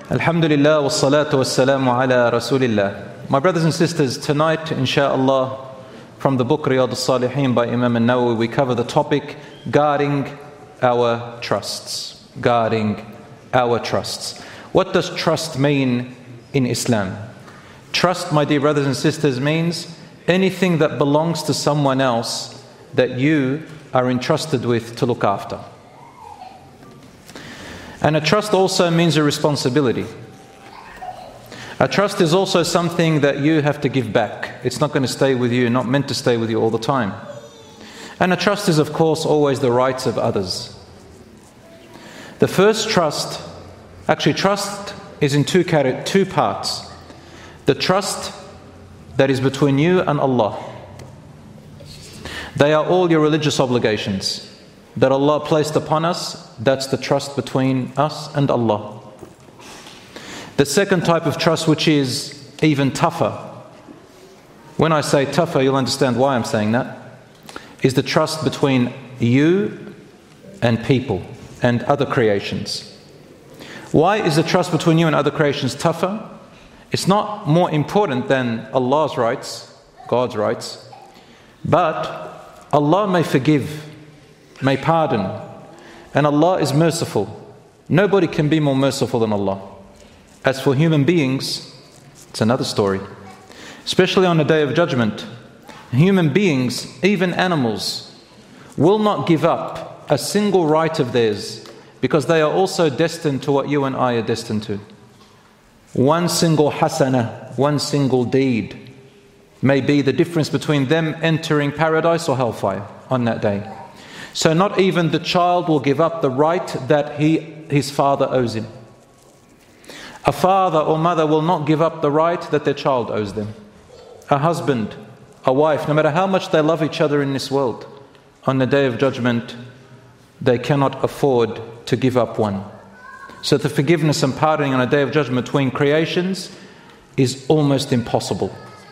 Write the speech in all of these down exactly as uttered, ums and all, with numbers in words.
Alhamdulillah wa salatu wa salamu ala Rasulillah. My brothers and sisters, tonight, insha'Allah, from the book Riyadh al-Salihin by Imam al-Nawawi, we cover the topic guarding our trusts. Guarding our trusts. What does trust mean in Islam? Trust, my dear brothers and sisters, means anything that belongs to someone else that you are entrusted with to look after. And a trust also means a responsibility. A trust is also something that you have to give back. It's not going to stay with you, not meant to stay with you all the time. And a trust is, of course, always the rights of others. The first trust, actually trust is in two, two parts. The trust that is between you and Allah. They are all your religious obligations that Allah placed upon us. That's the trust between us and Allah. The second type of trust, which is even tougher, when I say tougher, you'll understand why I'm saying that, is the trust between you and people and other creations. Why is the trust between you and other creations tougher? It's not more important than Allah's rights, God's rights, but Allah may forgive, may pardon, and Allah is merciful. Nobody can be more merciful than Allah. As for human beings, it's another story. Especially on the Day of Judgment, human beings, even animals, will not give up a single right of theirs because they are also destined to what you and I are destined to. One single hasana, one single deed may be the difference between them entering paradise or hellfire on that day. So not even the child will give up the right that he, his father owes him. A father or mother will not give up the right that their child owes them. A husband, a wife, no matter how much they love each other in this world, on the Day of Judgment, they cannot afford to give up one. So the forgiveness and pardoning on a Day of Judgment between creations is almost impossible.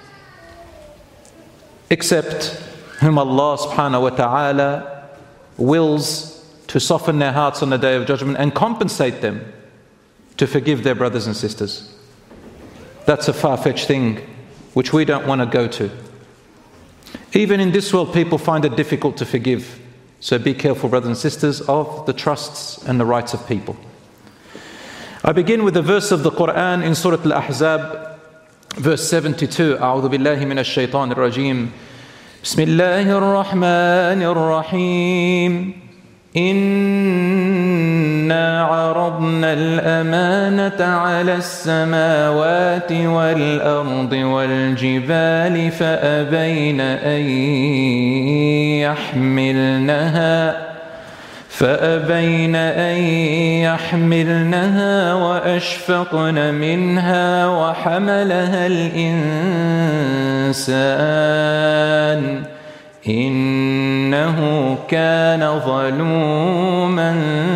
Except whom Allah subhanahu wa ta'ala wills to soften their hearts on the Day of Judgment and compensate them to forgive their brothers and sisters. That's a far-fetched thing which we don't want to go to. Even in this world, people find it difficult to forgive. So be careful, brothers and sisters, of the trusts and the rights of people. I begin with a verse of the Quran in Surah Al-Ahzab, verse seventy-two. أعوذ بالله من الشيطان الرجيم. بسم الله الرحمن الرحيم. إنا عرضنا الأمانة على السماوات والأرض والجبال فأبين أن يحملنها فأبين أن يحملنها وأشفقن منها وحملها الإنسان إنه كان ظلوما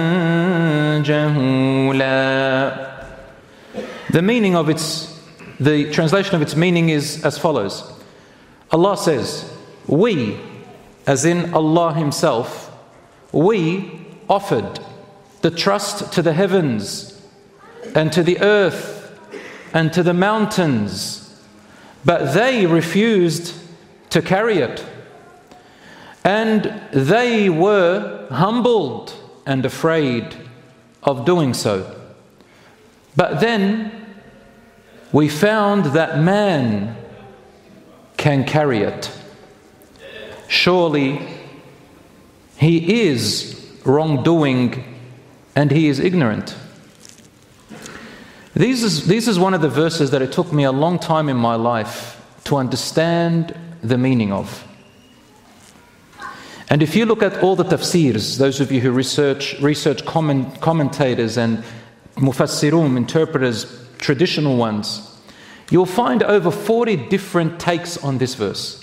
جهولا. The meaning of its, the translation of its meaning is as follows. Allah says, we, as in Allah Himself, we offered the trust to the heavens and to the earth and to the mountains, but they refused to carry it. And they were humbled and afraid of doing so. But then we found that man can carry it. Surely he is wrongdoing and he is ignorant. This is, this is one of the verses that it took me a long time in my life to understand the meaning of. And if you look at all the tafsirs, those of you who research research comment, commentators and mufassirun, interpreters, traditional ones, you'll find over forty different takes on this verse.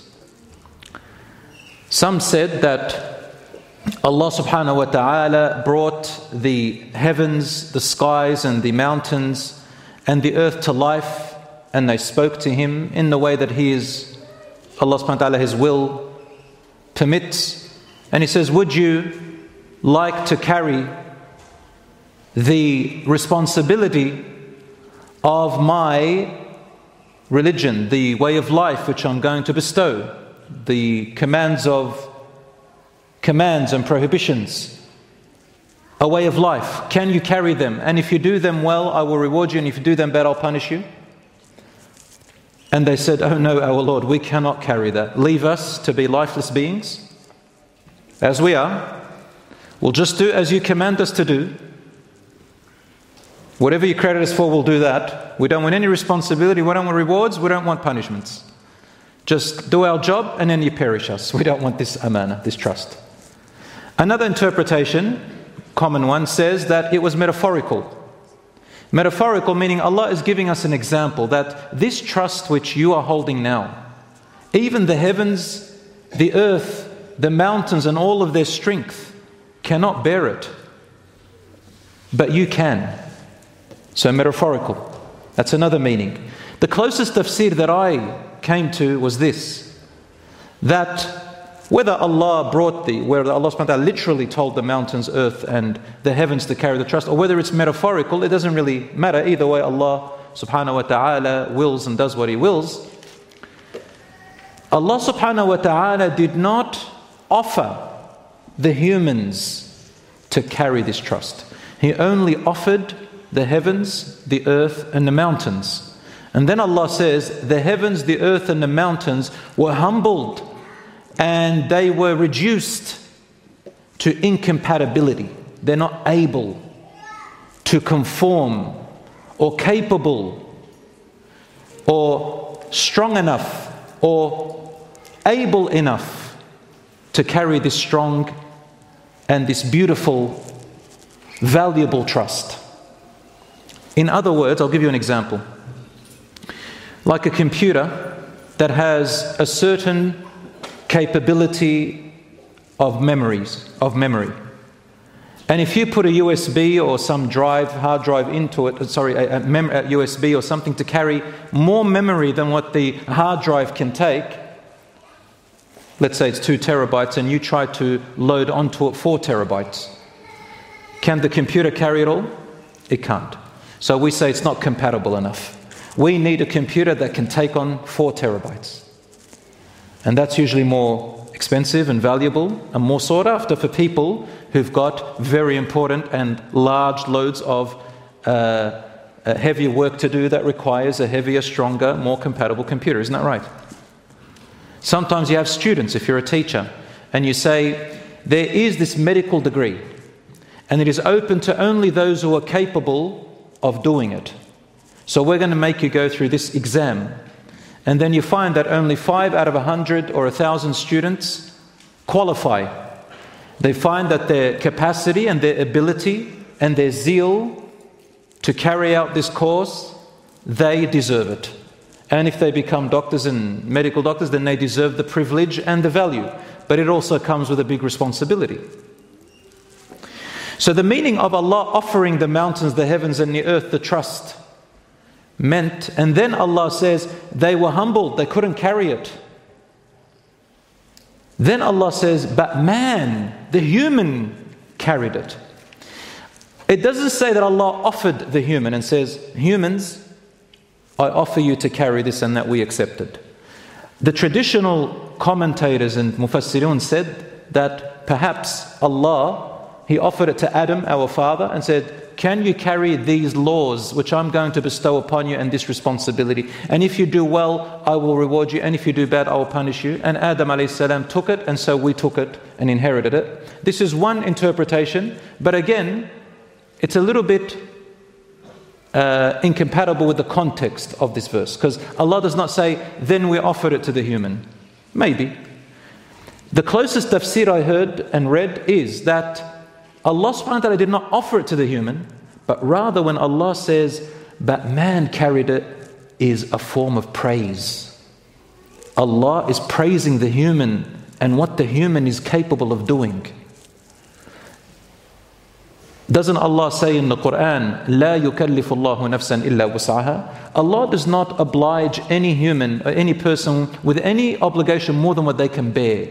Some said that Allah subhanahu wa ta'ala brought the heavens, the skies and the mountains and the earth to life, and they spoke to Him in the way that He is, Allah subhanahu wa ta'ala, His will permits. And He says, would you like to carry the responsibility of my religion, the way of life which I'm going to bestow, the commands of commands and prohibitions, a way of life. Can you carry them? And if you do them well, I will reward you, and if you do them bad, I'll punish you. And they said, oh no, our Lord, we cannot carry that. Leave us to be lifeless beings, as we are. We'll just do as you command us to do. Whatever you credit us for, we'll do that. We don't want any responsibility. We don't want rewards. We don't want punishments. Just do our job and then you perish us. We don't want this amana, this trust. Another interpretation, common one, says that it was metaphorical. Metaphorical meaning Allah is giving us an example that this trust which you are holding now, even the heavens, the earth, the mountains and all of their strength cannot bear it. But you can. So metaphorical. That's another meaning. The closest tafsir that I came to was this, that whether Allah brought the, whether Allah subhanahu wa ta'ala literally told the mountains, earth and the heavens to carry the trust, or whether it's metaphorical, it doesn't really matter. Either way, Allah subhanahu wa ta'ala wills and does what He wills. Allah subhanahu wa ta'ala did not offer the humans to carry this trust. He only offered the heavens, the earth and the mountains. And then Allah says, the heavens, the earth and the mountains were humbled and they were reduced to incompatibility. They're not able to conform or capable or strong enough or able enough to carry this strong and this beautiful, valuable trust. In other words, I'll give you an example. Like a computer that has a certain capability of memories, of memory. And if you put a U S B or some drive, hard drive into it, sorry, a, a, mem- a U S B or something to carry more memory than what the hard drive can take, let's say it's two terabytes and you try to load onto it four terabytes. Can the computer carry it all? It can't. So we say it's not compatible enough. We need a computer that can take on four terabytes. And that's usually more expensive and valuable and more sought after for people who've got very important and large loads of uh, uh, heavier work to do that requires a heavier, stronger, more compatible computer. Isn't that right? Sometimes you have students, if you're a teacher, and you say, there is this medical degree, and it is open to only those who are capable of doing it. So we're going to make you go through this exam. And then you find that only five out of a hundred or a thousand students qualify. They find that their capacity and their ability and their zeal to carry out this course, they deserve it. And if they become doctors and medical doctors, then they deserve the privilege and the value. But it also comes with a big responsibility. So the meaning of Allah offering the mountains, the heavens and the earth the trust meant, and then Allah says they were humbled, they couldn't carry it. Then Allah says, but man, the human carried it. It doesn't say that Allah offered the human and says, humans, I offer you to carry this, and that we accepted. The traditional commentators and mufassirun said that perhaps Allah, He offered it to Adam, our father, and said, can you carry these laws which I'm going to bestow upon you and this responsibility? And if you do well, I will reward you. And if you do bad, I will punish you. And Adam alayhi salam took it, and so we took it and inherited it. This is one interpretation, but again, it's a little bit uh, incompatible with the context of this verse, because Allah does not say, then we offered it to the human. Maybe. The closest tafsir I heard and read is that Allah subhanahu wa ta'ala did not offer it to the human, but rather when Allah says, but man carried it, is a form of praise. Allah is praising the human and what the human is capable of doing. Doesn't Allah say in the Quran, لا يكلف الله نفسا إلا وسعها? Allah does not oblige any human or any person with any obligation more than what they can bear.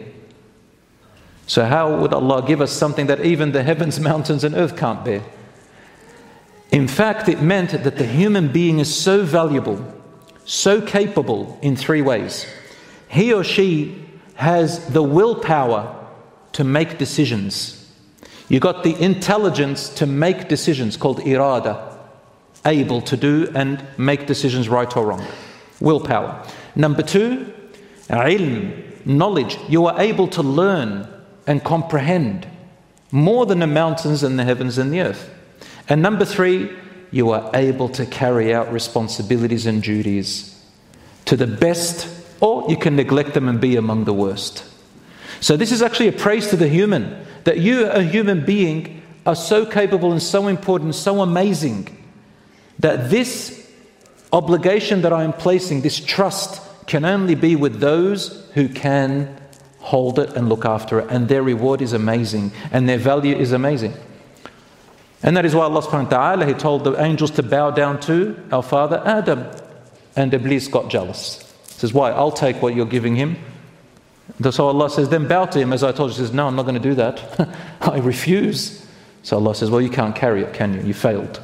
So how would Allah give us something that even the heavens, mountains and earth can't bear? In fact, it meant that the human being is so valuable, so capable in three ways. He or she has the willpower to make decisions. You got the intelligence to make decisions called irada, able to do and make decisions right or wrong. Willpower. Number two, ilm, knowledge. You are able to learn and comprehend more than the mountains and the heavens and the earth. And number three, you are able to carry out responsibilities and duties to the best, or you can neglect them and be among the worst. So this is actually a praise to the human, that you, a human being, are so capable and so important, so amazing, that this obligation that I am placing, this trust, can only be with those who can hold it and look after it. And their reward is amazing, and their value is amazing. And that is why Allah subhanahu wa ta'ala, He told the angels to bow down to our father Adam. And Iblis got jealous. He says, why? I'll take what you're giving him. So Allah says, then bow to him. As I told you, He says, no, I'm not going to do that. I refuse. So Allah says, well, you can't carry it, can you? You failed.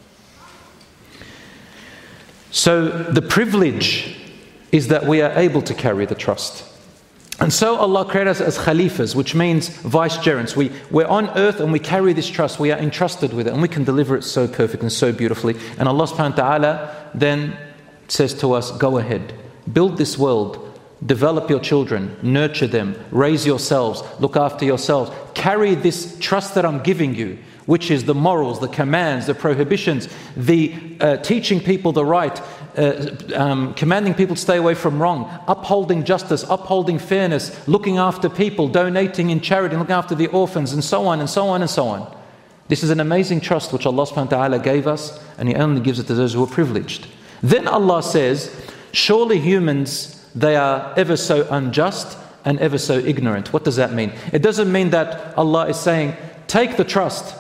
So the privilege is that we are able to carry the trust. And so Allah created us as khalifas, which means vicegerents. We, we're on earth and we carry this trust. We are entrusted with it and we can deliver it so perfect and so beautifully. And Allah subhanahu wa ta'ala then says to us, go ahead, build this world, develop your children, nurture them, raise yourselves, look after yourselves. Carry this trust that I'm giving you, which is the morals, the commands, the prohibitions, the uh, teaching people the right, uh, um, commanding people to stay away from wrong, upholding justice, upholding fairness, looking after people, donating in charity, looking after the orphans, and so on and so on and so on. This is an amazing trust which Allah subhanahu wa ta'ala gave us, and He only gives it to those who are privileged. Then Allah says, surely humans, they are ever so unjust and ever so ignorant. What does that mean? It doesn't mean that Allah is saying, take the trust.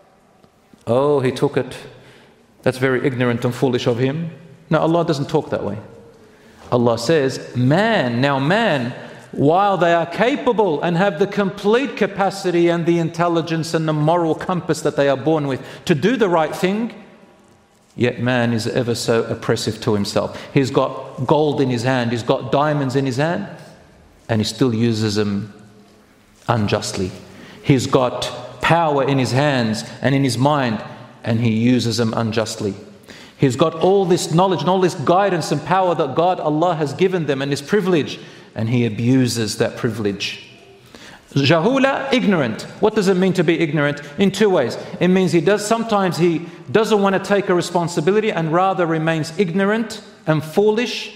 Oh, he took it. That's very ignorant and foolish of him. No, Allah doesn't talk that way. Allah says, man, now man, while they are capable and have the complete capacity and the intelligence and the moral compass that they are born with to do the right thing, yet man is ever so oppressive to himself. He's got gold in his hand, he's got diamonds in his hand, and he still uses them unjustly. He's got power in his hands and in his mind, and he uses them unjustly. He's got all this knowledge and all this guidance and power that God, Allah, has given them, and His privilege, and he abuses that privilege. Jahula, ignorant. What does it mean to be ignorant? In two ways. It means he does sometimes he doesn't want to take a responsibility and rather remains ignorant and foolish,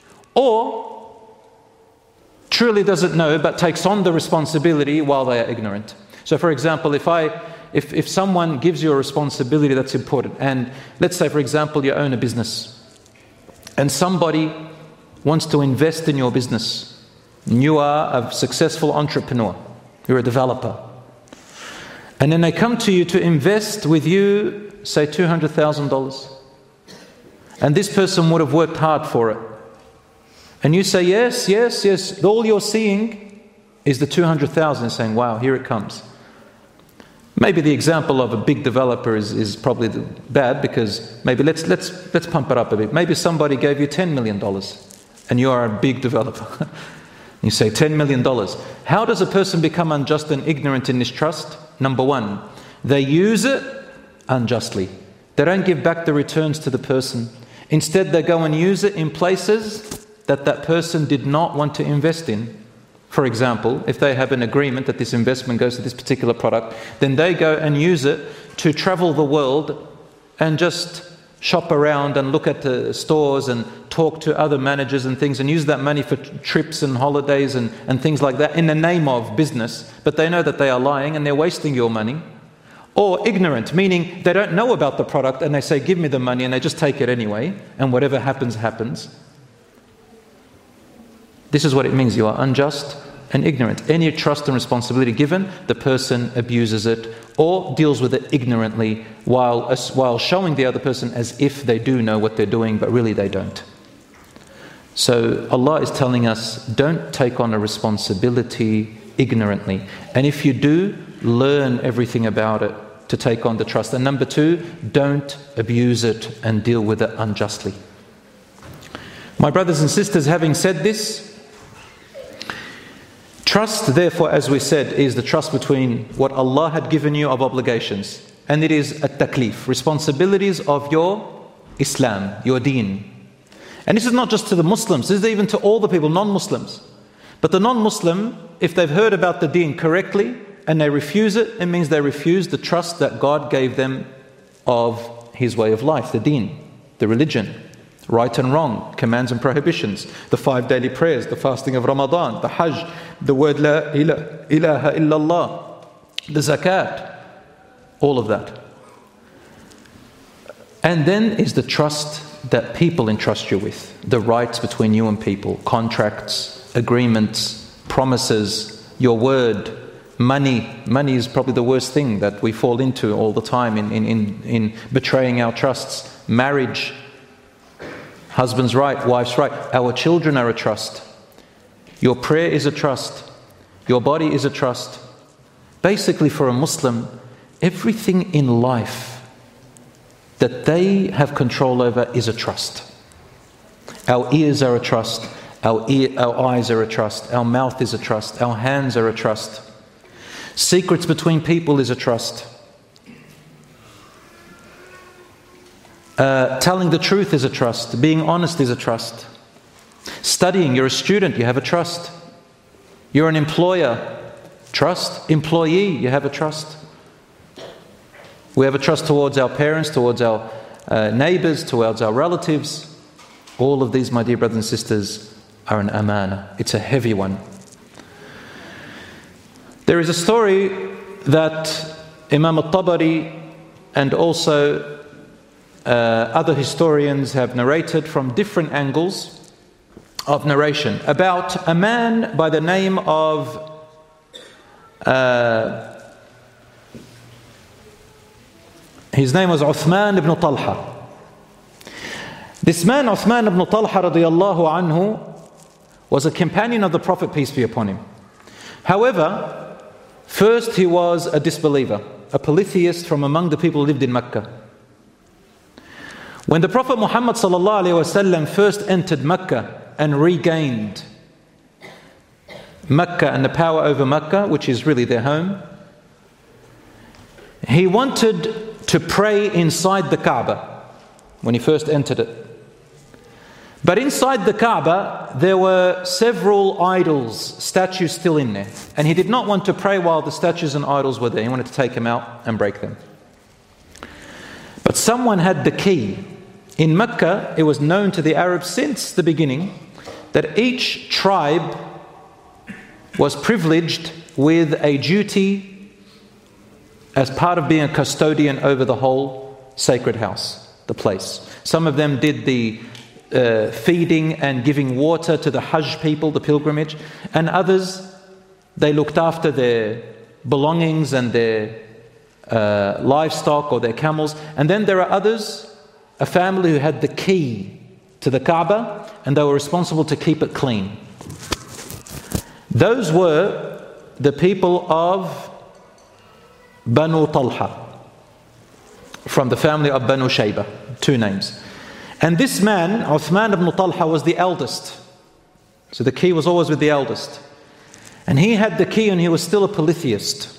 or truly doesn't know but takes on the responsibility while they are ignorant. So for example, if I if, if someone gives you a responsibility that's important, and let's say for example you own a business and somebody wants to invest in your business, and you are a successful entrepreneur, you're a developer, and then they come to you to invest with you, say two hundred thousand dollars, and this person would have worked hard for it, and you say yes, yes, yes, all you're seeing is the two hundred thousand, saying wow, here it comes. Maybe the example of a big developer is, is probably bad, because maybe let's let's let's pump it up a bit. Maybe somebody gave you ten million dollars and you are a big developer. You say ten million dollars. How does a person become unjust and ignorant in this trust? Number one, they use it unjustly. They don't give back the returns to the person. Instead, they go and use it in places that that person did not want to invest in. For example, if they have an agreement that this investment goes to this particular product, then they go and use it to travel the world and just shop around and look at the stores and talk to other managers and things, and use that money for trips and holidays and, and things like that in the name of business. But they know that they are lying and they're wasting your money. Or ignorant, meaning they don't know about the product and they say, give me the money, and they just take it anyway, and whatever happens, happens. This is what it means. You are unjust and ignorant. Any trust and responsibility given, the person abuses it or deals with it ignorantly, while, while showing the other person as if they do know what they're doing, but really they don't. So Allah is telling us, don't take on a responsibility ignorantly. And if you do, learn everything about it. to take on the trust. And number two, don't abuse it and deal with it unjustly. My brothers and sisters, having said this, trust, therefore, as we said, is the trust between what Allah had given you of obligations, and it is at-taklif, responsibilities of your Islam, your deen. And this is not just to the Muslims, this is even to all the people, non-Muslims. But the non-Muslim, if they've heard about the deen correctly and they refuse it, it means they refuse the trust that God gave them of His way of life, the deen, the religion, right and wrong, commands and prohibitions, the five daily prayers, the fasting of Ramadan, the Hajj, the word La ilaha illallah, the zakat, all of that. And then is the trust that people entrust you with, the rights between you and people, contracts, agreements, promises, your word, money. Money is probably the worst thing that we fall into all the time in, in, in, in betraying our trusts. Marriage, husband's right, wife's right. Our children are a trust. Your prayer is a trust. Your body is a trust. Basically, for a Muslim, everything in life that they have control over is a trust. Our ears are a trust. Our, ear, our eyes are a trust. Our mouth is a trust. Our hands are a trust. Secrets between people is a trust. Uh, telling the truth is a trust. Being honest is a trust. Studying, you're a student, you have a trust. You're an employer, trust. Employee, you have a trust. We have a trust towards our parents, towards our uh, neighbors, towards our relatives. All of these, my dear brothers and sisters, are an amana. It's a heavy one. There is a story that Imam al-Tabari and also uh, other historians have narrated from different angles of narration about a man by the name of uh, his name was Uthman ibn Talha. This man, Uthman ibn Talha radiyallahu anhu, was a companion of the Prophet, peace be upon him. However, first he was a disbeliever, a polytheist from among the people who lived in Mecca. When the Prophet Muhammad sallallahu alaihi wasallam first entered Mecca and regained Mecca and the power over Mecca, which is really their home, he wanted to pray inside the Kaaba when he first entered it. But inside the Kaaba there were several idols, statues still in there, and he did not want to pray while the statues and idols were there. He wanted to take them out and break them. But someone had the key. In Mecca, it was known to the Arabs since the beginning that each tribe was privileged with a duty as part of being a custodian over the whole sacred house, the place. Some of them did the uh, feeding and giving water to the Hajj people, the pilgrimage, and others, they looked after their belongings and their uh, livestock or their camels. And then there are others, a family who had the key to the Kaaba, and they were responsible to keep it clean. Those were the people of Banu Talha, from the family of Banu Shayba, two names. And this man, Uthman ibn Talha, was the eldest. So the key was always with the eldest. And he had the key and he was still a polytheist.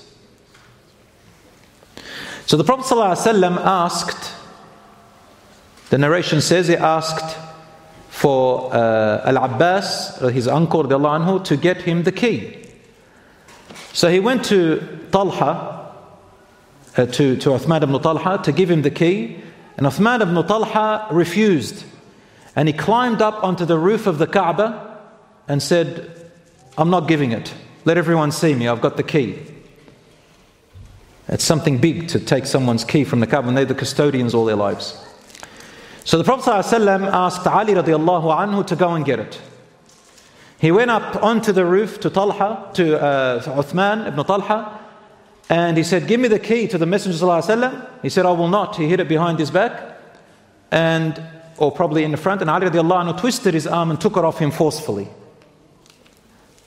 So the Prophet ﷺ asked, the narration says he asked for uh, Al-Abbas, his uncle, anhu, to get him the key. So he went to Talha, Uh, to, to Uthman ibn Talha to give him the key, and Uthman ibn Talha refused, and he climbed up onto the roof of the Kaaba and said, I'm not giving it, let everyone see me, I've got the key. It's something big to take someone's key from the Kaaba, and they're the custodians all their lives. So the Prophet ﷺ asked Ali radiallahu anhu to go and get it. He went up onto the roof to Talha, to uh, Uthman ibn Talha, and he said, give me the key to the Messenger ﷺ. He said, I will not. He hid it behind his back, and or probably in the front. And Ali radiallahu anhu twisted his arm and took it off him forcefully.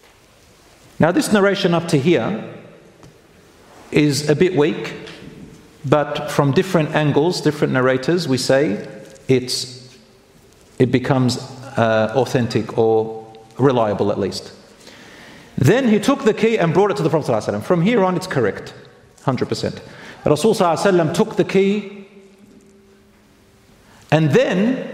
Now this narration up to here is a bit weak. but from different angles, different narrators, we say it's, it becomes uh, authentic or reliable at least. Then he took the key and brought it to the Prophet ﷺ. From here on it's correct, one hundred percent. Rasul ﷺ took the key, and then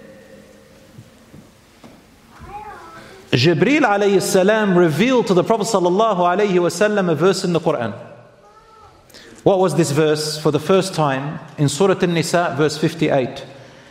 Jibreel alayhi salam revealed to the Prophet sallallahu alayhi wasallam a verse in the Quran. What was this verse? For the first time in Surah An-Nisa, verse fifty-eight.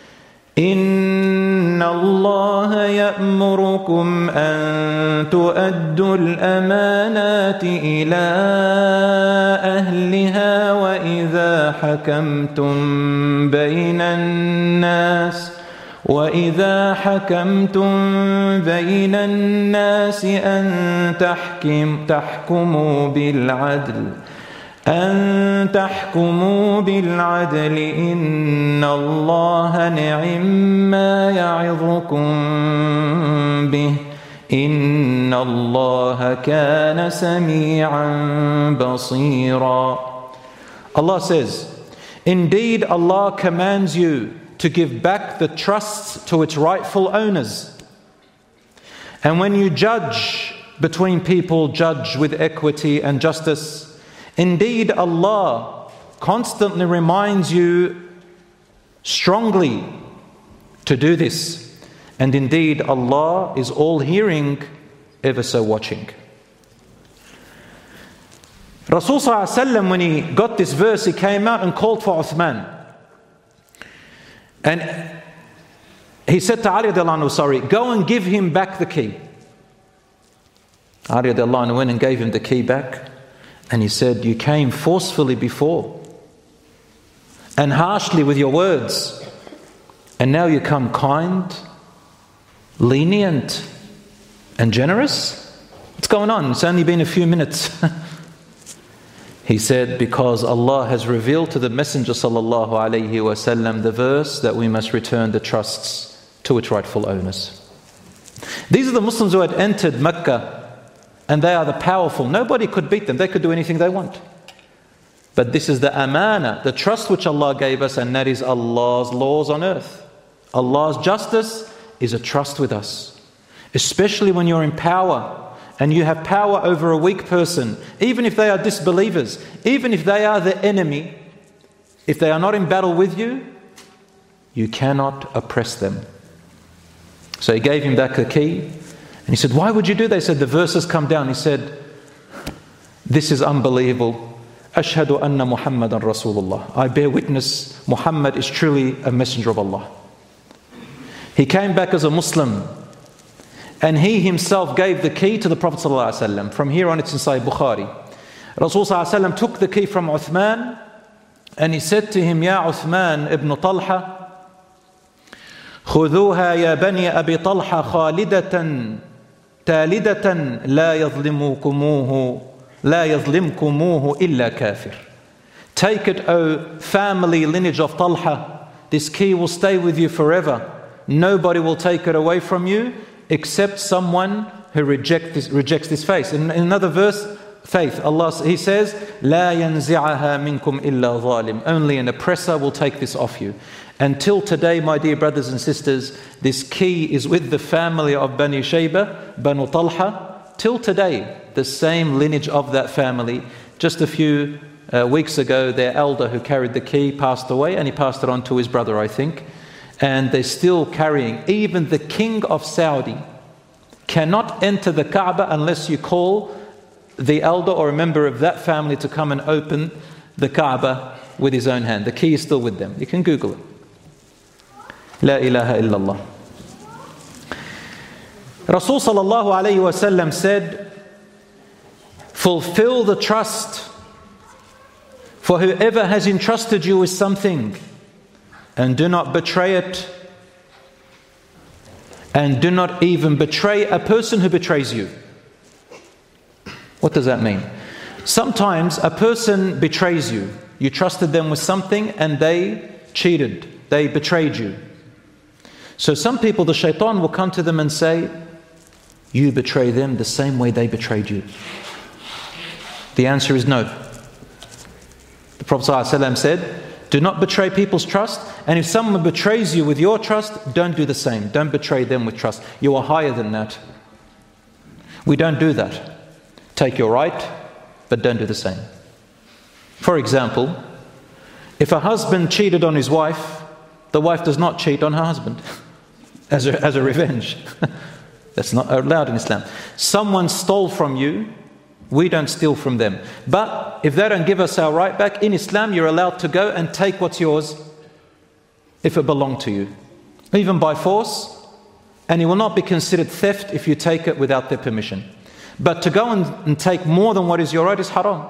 إِنَّ اللَّهَ يَأْمُرُكُمْ أَن تُؤَدُّوا الْأَمَانَاتِ إِلَىٰ أَهْلِهَا وَإِذَا حَكَمْتُمْ بَيْنَ النَّاسِ وَإِذَا حَكَمْتُمْ بَيْنَ النَّاسِ أَن تَحْكِمْ تَحْكُمُوا بِالْعَدْلِ أن تحكموا بالعدل إن الله نعم ما يعظكم به إن الله كان سميعا بصيرا. Allah says, indeed Allah commands you to give back the trusts to its rightful owners. And when you judge between people, judge with equity and justice. Indeed, Allah constantly reminds you strongly to do this. And indeed, Allah is all hearing, ever so watching. Rasul sallallahu alaihi wasallam, when he got this verse, he came out and called for Uthman. And he said to Ali radiallahu anhu, sorry, go and give him back the key. Ali radiallahu anhu went and gave him the key back. And he said, you came forcefully before and harshly with your words. And now you come kind, lenient and generous? What's going on? It's only been a few minutes. He said, because Allah has revealed to the Messenger sallallahu alayhi wasallam the verse that we must return the trusts to its rightful owners. These are the Muslims who had entered Mecca. And they are the powerful. Nobody could beat them. They could do anything they want. But this is the amana, the trust which Allah gave us, and that is Allah's laws on earth. Allah's justice is a trust with us. Especially when you're in power and you have power over a weak person, even if they are disbelievers, even if they are the enemy, if they are not in battle with you, you cannot oppress them. So he gave him back the key. And he said, why would you do that? He said, the verses come down. He said, this is unbelievable. Ashhadu anna Muhammadan Rasulullah. I bear witness Muhammad is truly a messenger of Allah. He came back as a Muslim. And he himself gave the key to the Prophet ﷺ. From here on it's in Sahih Bukhari. Rasul ﷺ took the key from Uthman. And he said to him, Ya Uthman ibn Talha, خذوها يا بني أبي طلحة خالدة تالدة لا يظلمكموه لا يظلمكموه إلا كافر. Take it, O family lineage of Talha. This key will stay with you forever. Nobody will take it away from you except someone who reject this, rejects this faith. In, in another verse, faith, Allah, He says, لا ينزعها منكم إلا ظالم. Only an oppressor will take this off you. Until today, my dear brothers and sisters, this key is with the family of Bani Shayba, Banu Talha. Till today, the same lineage of that family. Just a few uh, weeks ago, their elder who carried the key passed away, and he passed it on to his brother, I think. And they're still carrying. Even the king of Saudi cannot enter the Kaaba unless you call the elder or a member of that family to come and open the Kaaba with his own hand. The key is still with them. You can Google it. La ilaha illallah. Rasul sallallahu alayhi wa sallam said, fulfill the trust, for whoever has entrusted you with something, and do not betray it, and do not even betray a person who betrays you. What does that mean? Sometimes a person betrays you. You trusted them with something and they cheated. They betrayed you. So some people, the shaitan will come to them and say, you betray them the same way they betrayed you. The answer is no. The Prophet ﷺ said, do not betray people's trust, and if someone betrays you with your trust, don't do the same. Don't betray them with trust. You are higher than that. We don't do that. Take your right, but don't do the same. For example, if a husband cheated on his wife, the wife does not cheat on her husband as a, as a revenge. That's not allowed in Islam. Someone stole from you, we don't steal from them. But if they don't give us our right back, in Islam you're allowed to go and take what's yours if it belonged to you, even by force, and it will not be considered theft if you take it without their permission. But to go and, and take more than what is your right is haram.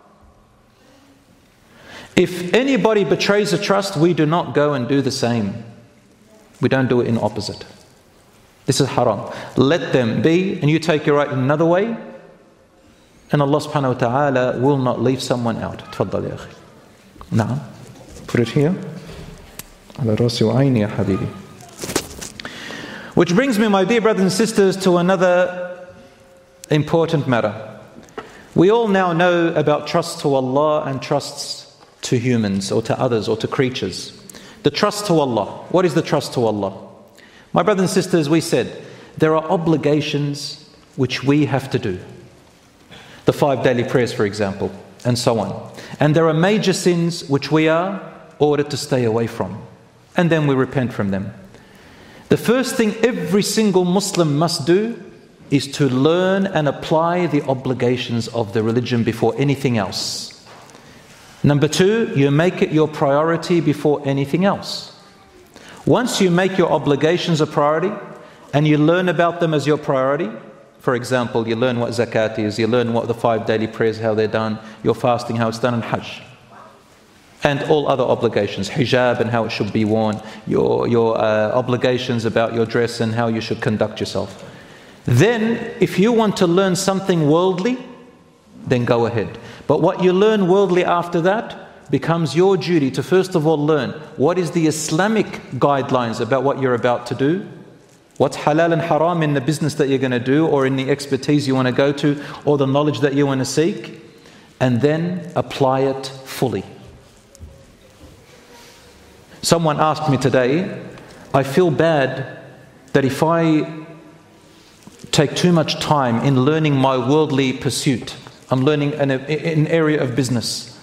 If anybody betrays a trust, we do not go and do the same. We don't do it in opposite. This is haram. Let them be, and you take your right in another way, and Allah subhanahu wa ta'ala will not leave someone out. تفضل يا أخي. نعم. Put it here. على رأسي وعيني يا حبيبي. Which brings me, my dear brothers and sisters, to another important matter. We all now know about trust to Allah and trusts to humans or to others or to creatures. The trust to Allah. What is the trust to Allah? My brothers and sisters, we said there are obligations which we have to do. The five daily prayers, for example, and so on. And there are major sins which we are ordered to stay away from. And then we repent from them. The first thing every single Muslim must do is to learn and apply the obligations of the religion before anything else. Number two, you make it your priority before anything else. Once you make your obligations a priority and you learn about them as your priority, for example, you learn what zakat is, you learn what the five daily prayers, how they're done, your fasting, how it's done, and hajj. And all other obligations, hijab and how it should be worn, your, your uh, obligations about your dress and how you should conduct yourself. Then, if you want to learn something worldly, then go ahead. But what you learn worldly after that becomes your duty to first of all learn what is the Islamic guidelines about what you're about to do. What's halal and haram in the business that you're going to do, or in the expertise you want to go to, or the knowledge that you want to seek, and then apply it fully. Someone asked me today, I feel bad that if I take too much time in learning my worldly pursuit, I'm learning an, an area of business.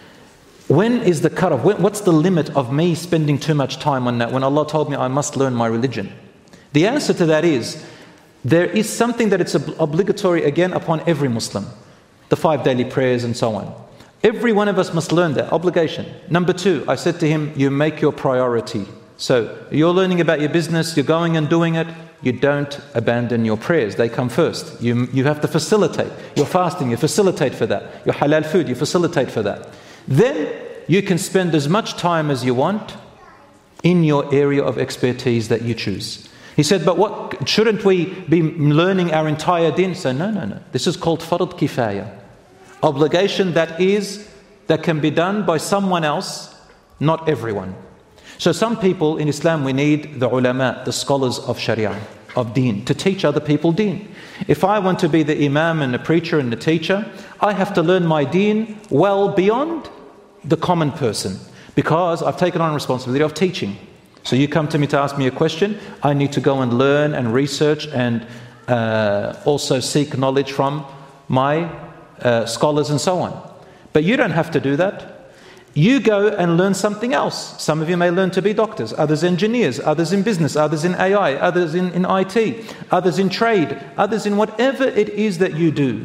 When is the cutoff? What's the limit of me spending too much time on that when Allah told me I must learn my religion? The answer to that is, there is something that it's obligatory again upon every Muslim. The five daily prayers and so on. Every one of us must learn that obligation. Number two, I said to him, you make your priority. So you're learning about your business, you're going and doing it, you don't abandon your prayers. They come first. You, you have to facilitate. Your fasting, you facilitate for that. Your halal food, you facilitate for that. Then you can spend as much time as you want in your area of expertise that you choose. He said, but what, shouldn't we be learning our entire deen? So no, no, no. This is called fard kifaya. Obligation that is, that can be done by someone else, not everyone. So some people in Islam, we need the ulama, the scholars of Sharia, of deen, to teach other people deen. If I want to be the imam and the preacher and the teacher, I have to learn my deen well beyond the common person, because I've taken on responsibility of teaching. So you come to me to ask me a question, I need to go and learn and research and uh, also seek knowledge from my uh, scholars and so on. But you don't have to do that. You go and learn something else. Some of you may learn to be doctors, others engineers, others in business, others in A I, others in, in I T, others in trade, others in whatever it is that you do.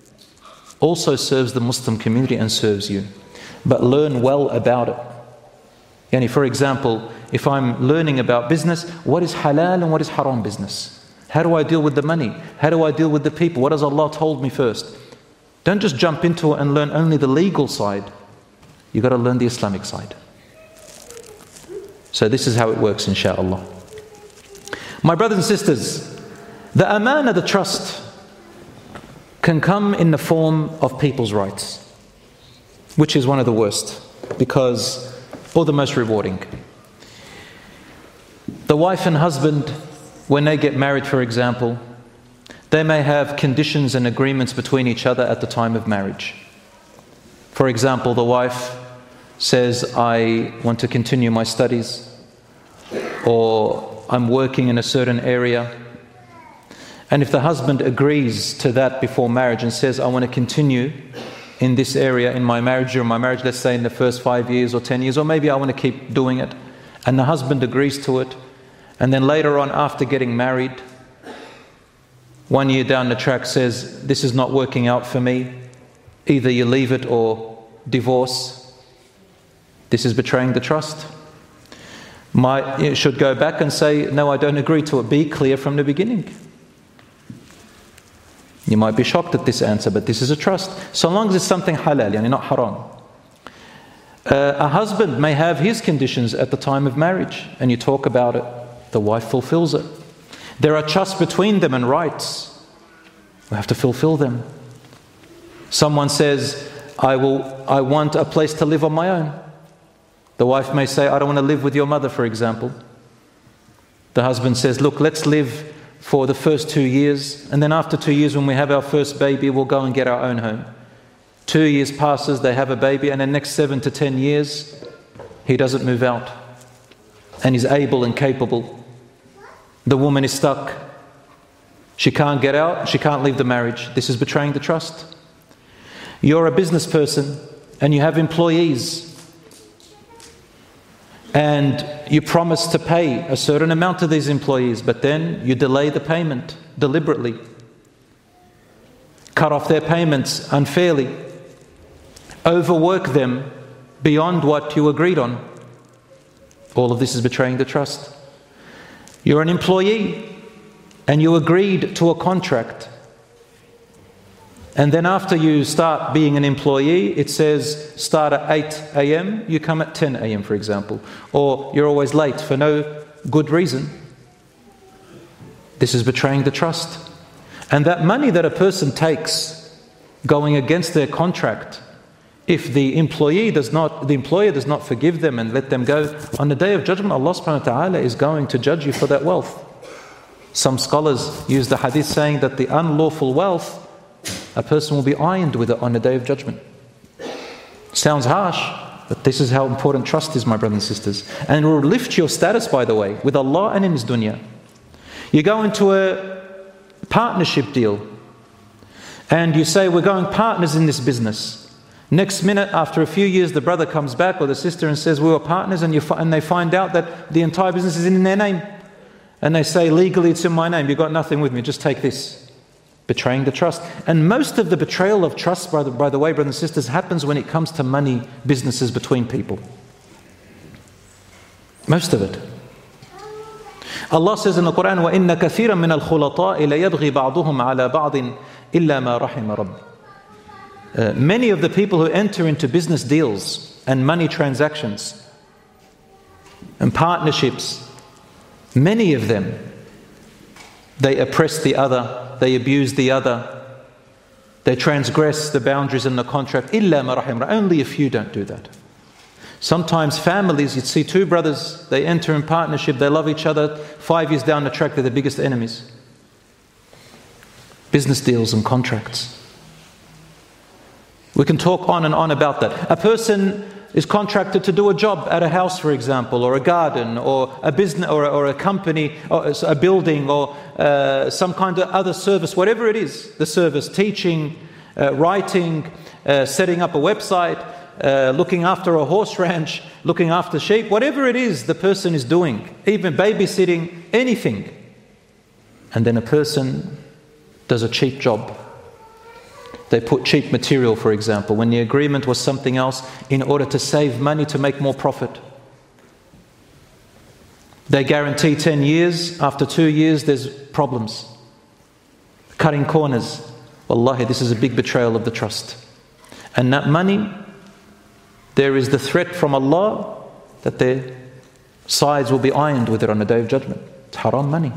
Also serves the Muslim community and serves you. But learn well about it. Yani, for example, if I'm learning about business, what is halal and what is haram business? How do I deal with the money? How do I deal with the people? What has Allah told me first? Don't just jump into it and learn only the legal side. You've got to learn the Islamic side. So this is how it works, inshaAllah. My brothers and sisters, the amana, the trust, can come in the form of people's rights, which is one of the worst, because, or the most rewarding. The wife and husband, when they get married, for example, they may have conditions and agreements between each other at the time of marriage. For example, the wife says, I want to continue my studies, or I'm working in a certain area. And if the husband agrees to that before marriage and says, I want to continue in this area in my marriage, during my marriage, let's say in the first five years or ten years, or maybe I want to keep doing it, and the husband agrees to it, and then later on after getting married, one year down the track says, this is not working out for me, either you leave it or divorce, this is betraying the trust. My, you should go back and say, no, I don't agree to it. Be clear from the beginning. You might be shocked at this answer, but this is a trust. So long as it's something halal, yani not haram. Uh, a husband may have his conditions at the time of marriage, and you talk about it. The wife fulfills it. There are trusts between them and rights. We have to fulfill them. Someone says, I will, I want a place to live on my own. The wife may say, I don't want to live with your mother, for example. The husband says, look, let's live for the first two years, and then after two years when we have our first baby, we'll go and get our own home. Two years passes, they have a baby, and the next seven to ten years, he doesn't move out. And he's able and capable. The woman is stuck. She can't get out, she can't leave the marriage. This is betraying the trust. You're a business person, and you have employees, and you promise to pay a certain amount to these employees, but then you delay the payment deliberately, cut off their payments unfairly, overwork them beyond what you agreed on. All of this is betraying the trust. You're an employee and you agreed to a contract, and then after you start being an employee, it says start at eight a m, you come at ten a m, for example. Or you're always late for no good reason. This is betraying the trust. And that money that a person takes going against their contract, if the employee does not, the employer does not forgive them and let them go, on the Day of Judgment, Allah subhanahu wa ta'ala is going to judge you for that wealth. Some scholars use the hadith saying that the unlawful wealth, a person will be ironed with it on the Day of Judgment. Sounds harsh, but this is how important trust is, my brothers and sisters. And it will lift your status, by the way, with Allah and in His dunya. You go into a partnership deal and you say, we're going partners in this business. Next minute, after a few years, the brother comes back or the sister and says, we were partners, and, you fi- and they find out that the entire business is in their name. And they say, legally it's in my name, you've got nothing with me, just take this. Betraying the trust. And most of the betrayal of trust, by the, by the way, brothers and sisters, happens when it comes to money businesses between people. Most of it. Allah says in the Quran, وَإِنَّ كَثِيرًا مِنَ الْخُلَطَاءِ لَيَبْغِي بَعْضُهُمْ عَلَى بَعْضٍ إِلَّا مَا رَحِمَ رَبِّ. Uh, many of the people who enter into business deals and money transactions and partnerships, many of them, they oppress the other, they abuse the other, they transgress the boundaries in the contract. إِلَّا مَا رَحِمَ رَبِّ. Only a few don't do that. Sometimes families, you'd see two brothers, they enter in partnership, they love each other, five years down the track they're the biggest enemies. Business deals and contracts. We can talk on and on about that. A person is contracted to do a job at a house, for example, or a garden, or a business, or a, or a company, or a building, or uh, some kind of other service, whatever it is, the service, teaching, uh, writing, uh, setting up a website, uh, looking after a horse ranch, looking after sheep, whatever it is the person is doing, even babysitting, anything. And then a person does a cheap job. They put cheap material, for example, when the agreement was something else, in order to save money, to make more profit. They guarantee ten years, after two years there's problems. Cutting corners. Wallahi, this is a big betrayal of the trust. And that money, there is the threat from Allah that their sides will be ironed with it on the Day of Judgment. It's haram money.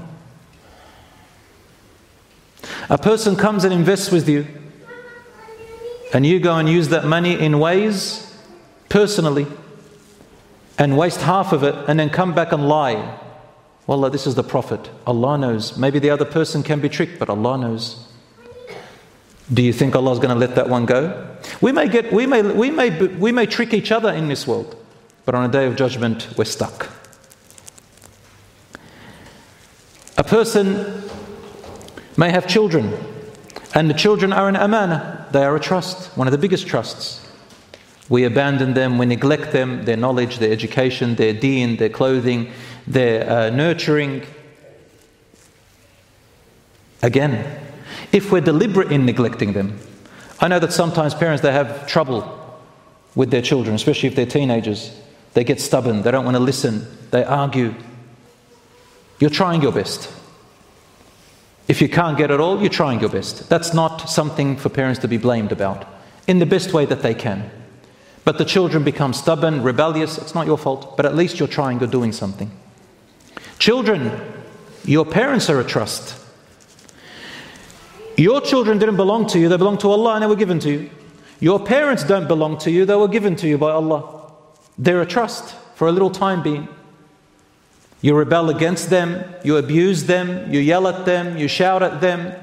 A person comes and invests with you, and you go and use that money in ways, personally, and waste half of it, and then come back and lie. Wallah, this is the Prophet. Allah knows. Maybe the other person can be tricked, but Allah knows. Do you think Allah is going to let that one go? We may get, we may, we may, we may trick each other in this world, but on a day of judgment, we're stuck. A person may have children, and the children are an amana. They are a trust, one of the biggest trusts. We abandon them, we neglect them, their knowledge, their education, their deen, their clothing, their uh, nurturing. Again, if we're deliberate in neglecting them, I know that sometimes parents, they have trouble with their children, especially if they're teenagers. They get stubborn, they don't want to listen, they argue. You're trying your best. If you can't get it all, you're trying your best. That's not something for parents to be blamed about, in the best way that they can. But the children become stubborn, rebellious, it's not your fault, but at least you're trying, you're doing something. Children, your parents are a trust. Your children didn't belong to you, they belong to Allah and they were given to you. Your parents don't belong to you, they were given to you by Allah. They're a trust for a little time being. You rebel against them, you abuse them, you yell at them, you shout at them.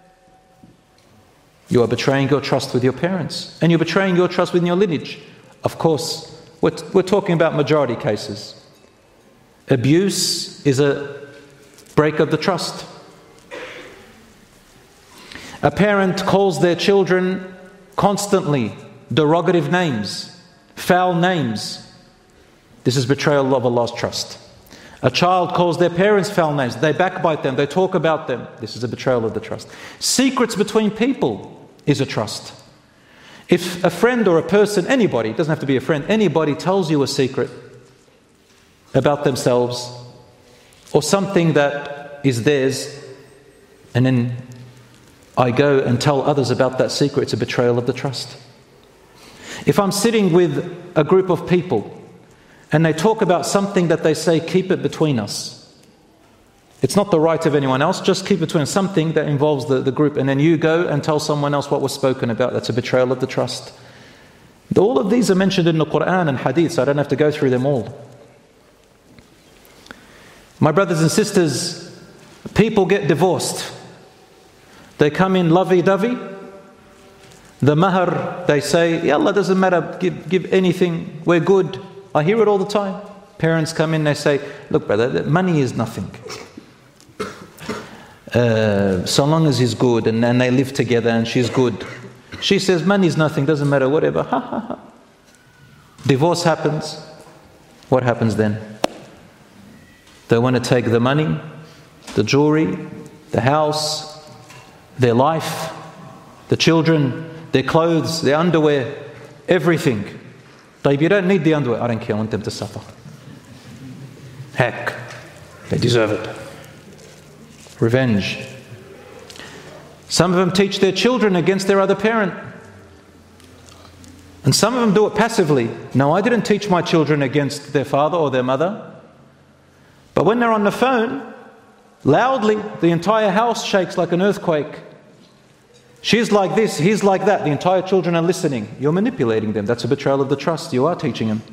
You are betraying your trust with your parents, and you're betraying your trust with your lineage. Of course, we're, we're talking about majority cases. Abuse is a break of the trust. A parent calls their children constantly derogative names, foul names. This is betrayal of Allah's trust. A child calls their parents foul names. They backbite them. They talk about them. This is a betrayal of the trust. Secrets between people is a trust. If a friend or a person, anybody, it doesn't have to be a friend, anybody tells you a secret about themselves or something that is theirs, and then I go and tell others about that secret, it's a betrayal of the trust. If I'm sitting with a group of people and they talk about something that they say, keep it between us. It's not the right of anyone else, just keep it between us, something that involves the, the group, and then you go and tell someone else what was spoken about. That's a betrayal of the trust. All of these are mentioned in the Quran and Hadith, so I don't have to go through them all. My brothers and sisters, people get divorced. They come in lovey-dovey. The mahar, they say, Ya Allah, doesn't matter, give, give anything, we're good. I hear it all the time. Parents come in, they say, look brother, money is nothing. Uh, so long as he's good, and, and they live together and she's good. She says, money is nothing, doesn't matter, whatever. Ha ha ha. Divorce happens. What happens then? They want to take the money, the jewelry, the house, their life, the children, their clothes, their underwear, everything. Tayyib, you don't need the underwear. I don't care, I want them to suffer. Heck, they deserve it. Revenge. Some of them teach their children against their other parent. And some of them do it passively. No, I didn't teach my children against their father or their mother. But when they're on the phone, loudly, the entire house shakes like an earthquake. She's like this, he's like that. The entire children are listening. You're manipulating them. That's a betrayal of the trust. You are teaching them.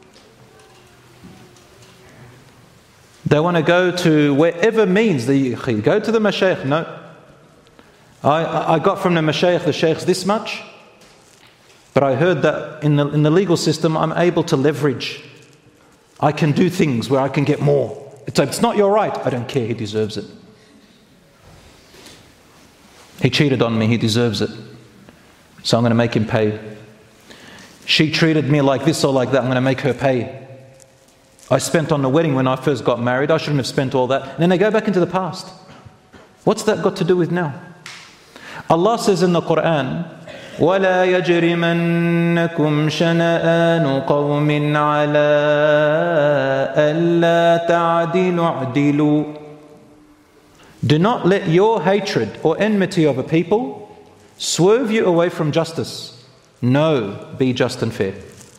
They want to go to wherever means. The, go to the mashayikh. No. I, I got from the mashayikh, the shaykhs, this much. But I heard that in the, in the legal system, I'm able to leverage. I can do things where I can get more. It's, it's not your right. I don't care. He deserves it. He cheated on me, he deserves it. So I'm going to make him pay. She treated me like this or like that, I'm going to make her pay. I spent on the wedding when I first got married, I shouldn't have spent all that. And then they go back into the past. What's that got to do with now? Allah says in the Quran, وَلَا يَجْرِمَنَّكُمْ شَنَآنُ قَوْمٍ عَلَىٰ أَلَّا تَعْدِلُوا عْدِلُوا. Do not let your hatred or enmity of a people swerve you away from justice. No, be just and fair.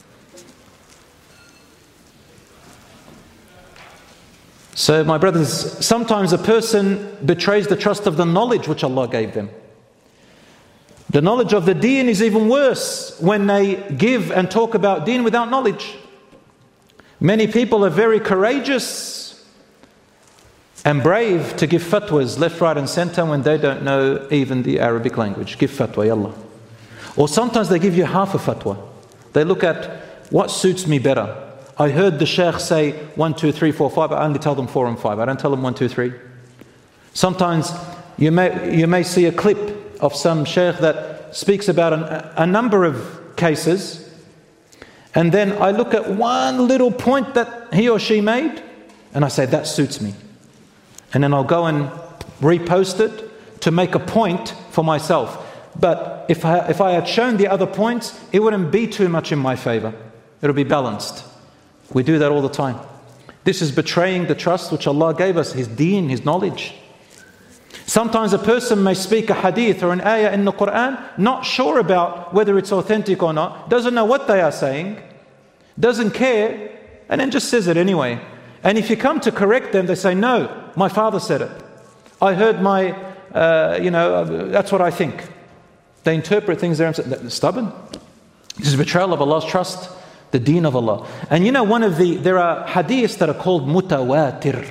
So my brothers, sometimes a person betrays the trust of the knowledge which Allah gave them. The knowledge of the deen is even worse when they give and talk about deen without knowledge. Many people are very courageous and brave to give fatwas left, right and center when they don't know even the Arabic language. Give fatwa, ya Allah. Or sometimes they give you half a fatwa. They look at what suits me better. I heard the sheikh say one, two, three, four, five. I only tell them four and five. I don't tell them one, two, three. Sometimes you may you may see a clip of some sheikh that speaks about an, a number of cases, and then I look at one little point that he or she made, and I say that suits me, and then I'll go and repost it to make a point for myself. But if I, if I had shown the other points, it wouldn't be too much in my favor. It'll be balanced. We do that all the time. This is betraying the trust which Allah gave us, His deen, His knowledge. Sometimes a person may speak a hadith or an ayah in the Quran, not sure about whether it's authentic or not, doesn't know what they are saying, doesn't care, and then just says it anyway. And if you come to correct them, they say, no, my father said it. I heard my, uh, you know, uh, that's what I think. They interpret things there and say, stubborn. This is betrayal of Allah's trust, the deen of Allah. And you know, one of the, there are hadiths that are called mutawatir.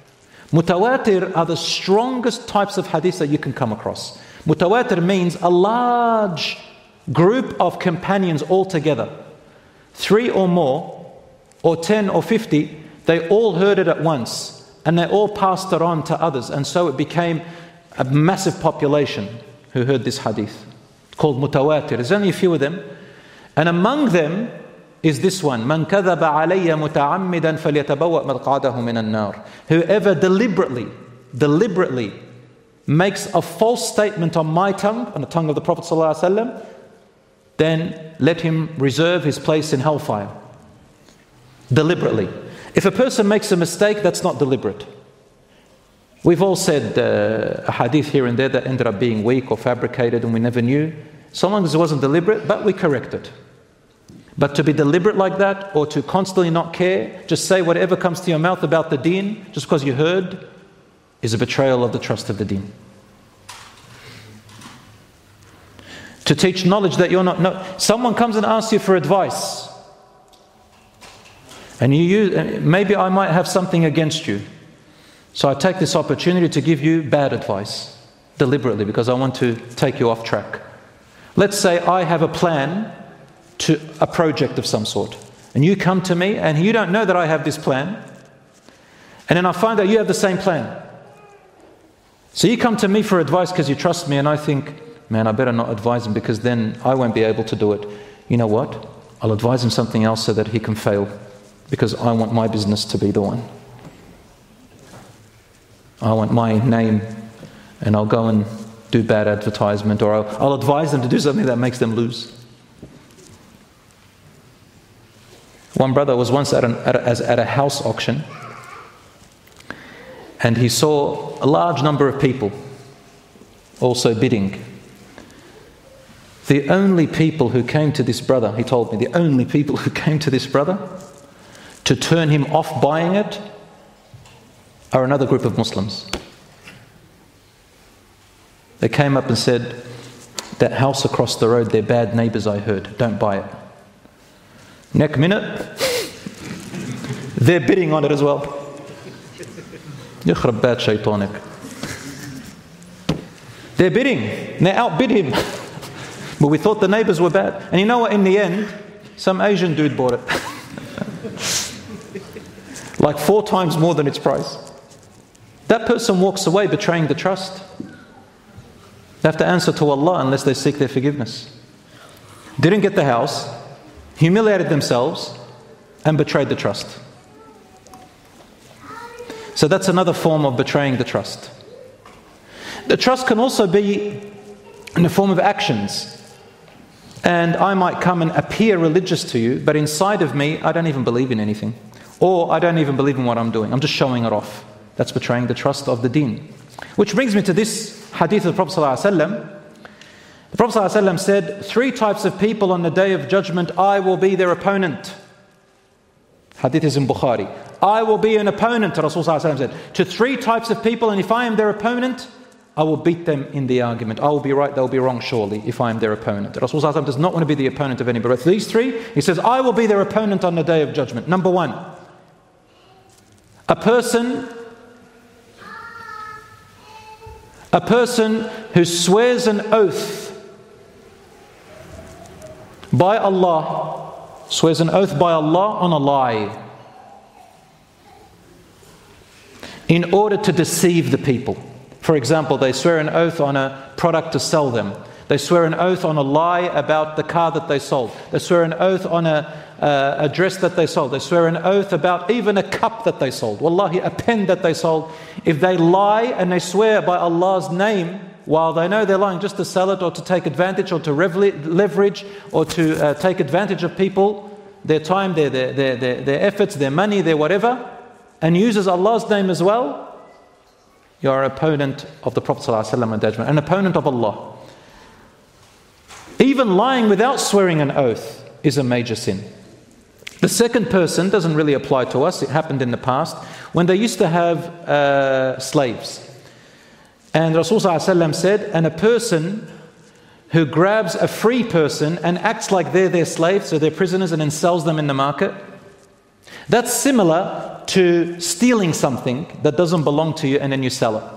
Mutawatir are the strongest types of hadiths that you can come across. Mutawatir means a large group of companions all together. Three or more, or ten or fifty, they all heard it at once. And they all passed it on to others. And so it became a massive population who heard this hadith, called mutawatir. There's only a few of them. And among them is this one, Man kadhaba alayya muta'ammidan falyatabawwa' maq'adahu min an-nar. Whoever deliberately, deliberately makes a false statement on my tongue, on the tongue of the Prophet ﷺ, then let him reserve his place in hellfire. Deliberately. If a person makes a mistake, that's not deliberate. We've all said uh, a hadith here and there that ended up being weak or fabricated and we never knew. So long as it wasn't deliberate, but we correct it. But to be deliberate like that, or to constantly not care, just say whatever comes to your mouth about the deen, just because you heard, is a betrayal of the trust of the deen. To teach knowledge that you're not... No, someone comes and asks you for advice, and you use, maybe I might have something against you. So I take this opportunity to give you bad advice, deliberately, because I want to take you off track. Let's say I have a plan to a project of some sort, and you come to me and you don't know that I have this plan, and then I find out you have the same plan. So you come to me for advice because you trust me, and I think, man, I better not advise him because then I won't be able to do it. You know what? I'll advise him something else so that he can fail, because I want my business to be the one. I want my name, and I'll go and do bad advertisement, or I'll, I'll advise them to do something that makes them lose. One brother was once at, an, at, a, at a house auction, and he saw a large number of people also bidding. The only people who came to this brother, he told me, the only people who came to this brother to turn him off buying it are another group of Muslims. They came up and said, that house across the road, they're bad neighbours, I heard, don't buy it. Next minute, they're bidding on it as well. يخرب بات شيطانك. They're bidding, they outbid him. But we thought the neighbours were bad. And you know what, in the end, some Asian dude bought it. Like four times more than its price. That person walks away betraying the trust. They have to answer to Allah unless they seek their forgiveness. Didn't get the house, humiliated themselves, and betrayed the trust. So that's another form of betraying the trust. The trust can also be in the form of actions. And I might come and appear religious to you, but inside of me, I don't even believe in anything. Or I don't even believe in what I'm doing. I'm just showing it off. That's betraying the trust of the deen. Which brings me to this hadith of the Prophet ﷺ. The Prophet ﷺ said, three types of people on the day of judgment, I will be their opponent. Hadith is in Bukhari. I will be an opponent, Rasulullah ﷺ said, to three types of people, and if I am their opponent, I will beat them in the argument. I will be right, they'll be wrong surely if I am their opponent. Rasulullah ﷺ does not want to be the opponent of anybody. But these three, he says, I will be their opponent on the day of judgment. Number one, a person A person who swears an oath by Allah, swears an oath by Allah on a lie in order to deceive the people. For example, they swear an oath on a product to sell them. They swear an oath on a lie about the car that they sold. They swear an oath on a, uh, a dress that they sold. They swear an oath about even a cup that they sold. Wallahi, a pen that they sold. If they lie and they swear by Allah's name, while they know they're lying just to sell it or to take advantage or to leverage or to uh, take advantage of people, their time, their, their, their, their, their efforts, their money, their whatever, and uses Allah's name as well, you are an opponent of the Prophet ﷺ and judgment, an opponent of Allah. Even lying without swearing an oath is a major sin. The second person doesn't really apply to us. It happened in the past when they used to have uh, slaves. And Rasulullah ﷺ said, and a person who grabs a free person and acts like they're their slaves, so they're prisoners, and then sells them in the market, that's similar to stealing something that doesn't belong to you and then you sell it.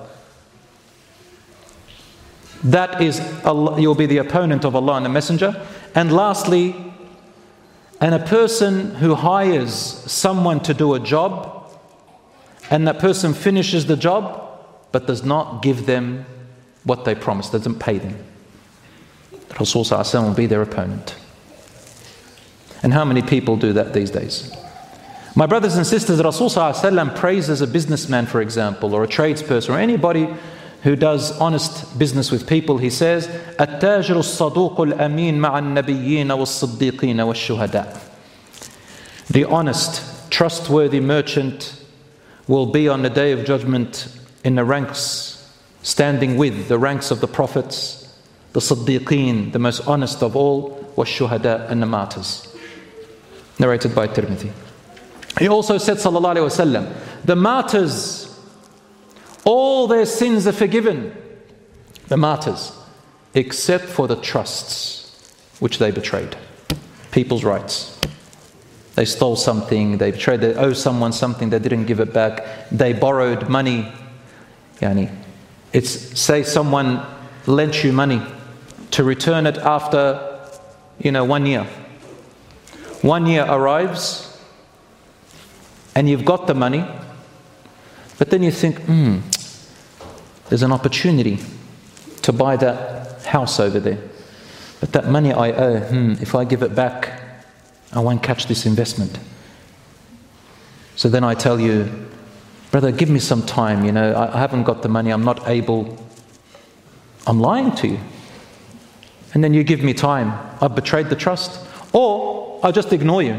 That is, Allah, you'll be the opponent of Allah and the Messenger. And lastly, and a person who hires someone to do a job, and that person finishes the job, but does not give them what they promised, doesn't pay them. Rasul Sallallahu Alaihi Wasallam will be their opponent. And how many people do that these days? My brothers and sisters, Rasul Sallallahu Alaihi Wasallam praises a businessman, for example, or a tradesperson, or anybody who does honest business with people. He says, التاجر الصدوق الأمين مع النبيين والصديقين والشهداء. The honest, trustworthy merchant will be on the day of judgment in the ranks, standing with the ranks of the prophets, the Siddiqeen, the most honest of all, والشهداء, and the martyrs. Narrated by Tirmidhi. He also said, sallallahu alaihi wasallam, the martyrs, all their sins are forgiven, the martyrs, except for the trusts which they betrayed. People's rights. They stole something, they betrayed, they owe someone something, they didn't give it back, they borrowed money. Yani, it's, say someone lent you money to return it after, you know, one year. One year arrives, and you've got the money, but then you think, hmm, there's an opportunity to buy that house over there. But that money I owe, hmm, if I give it back, I won't catch this investment. So then I tell you, brother, give me some time, you know, I haven't got the money, I'm not able, I'm lying to you. And then you give me time, I've betrayed the trust. Or I'll just ignore you.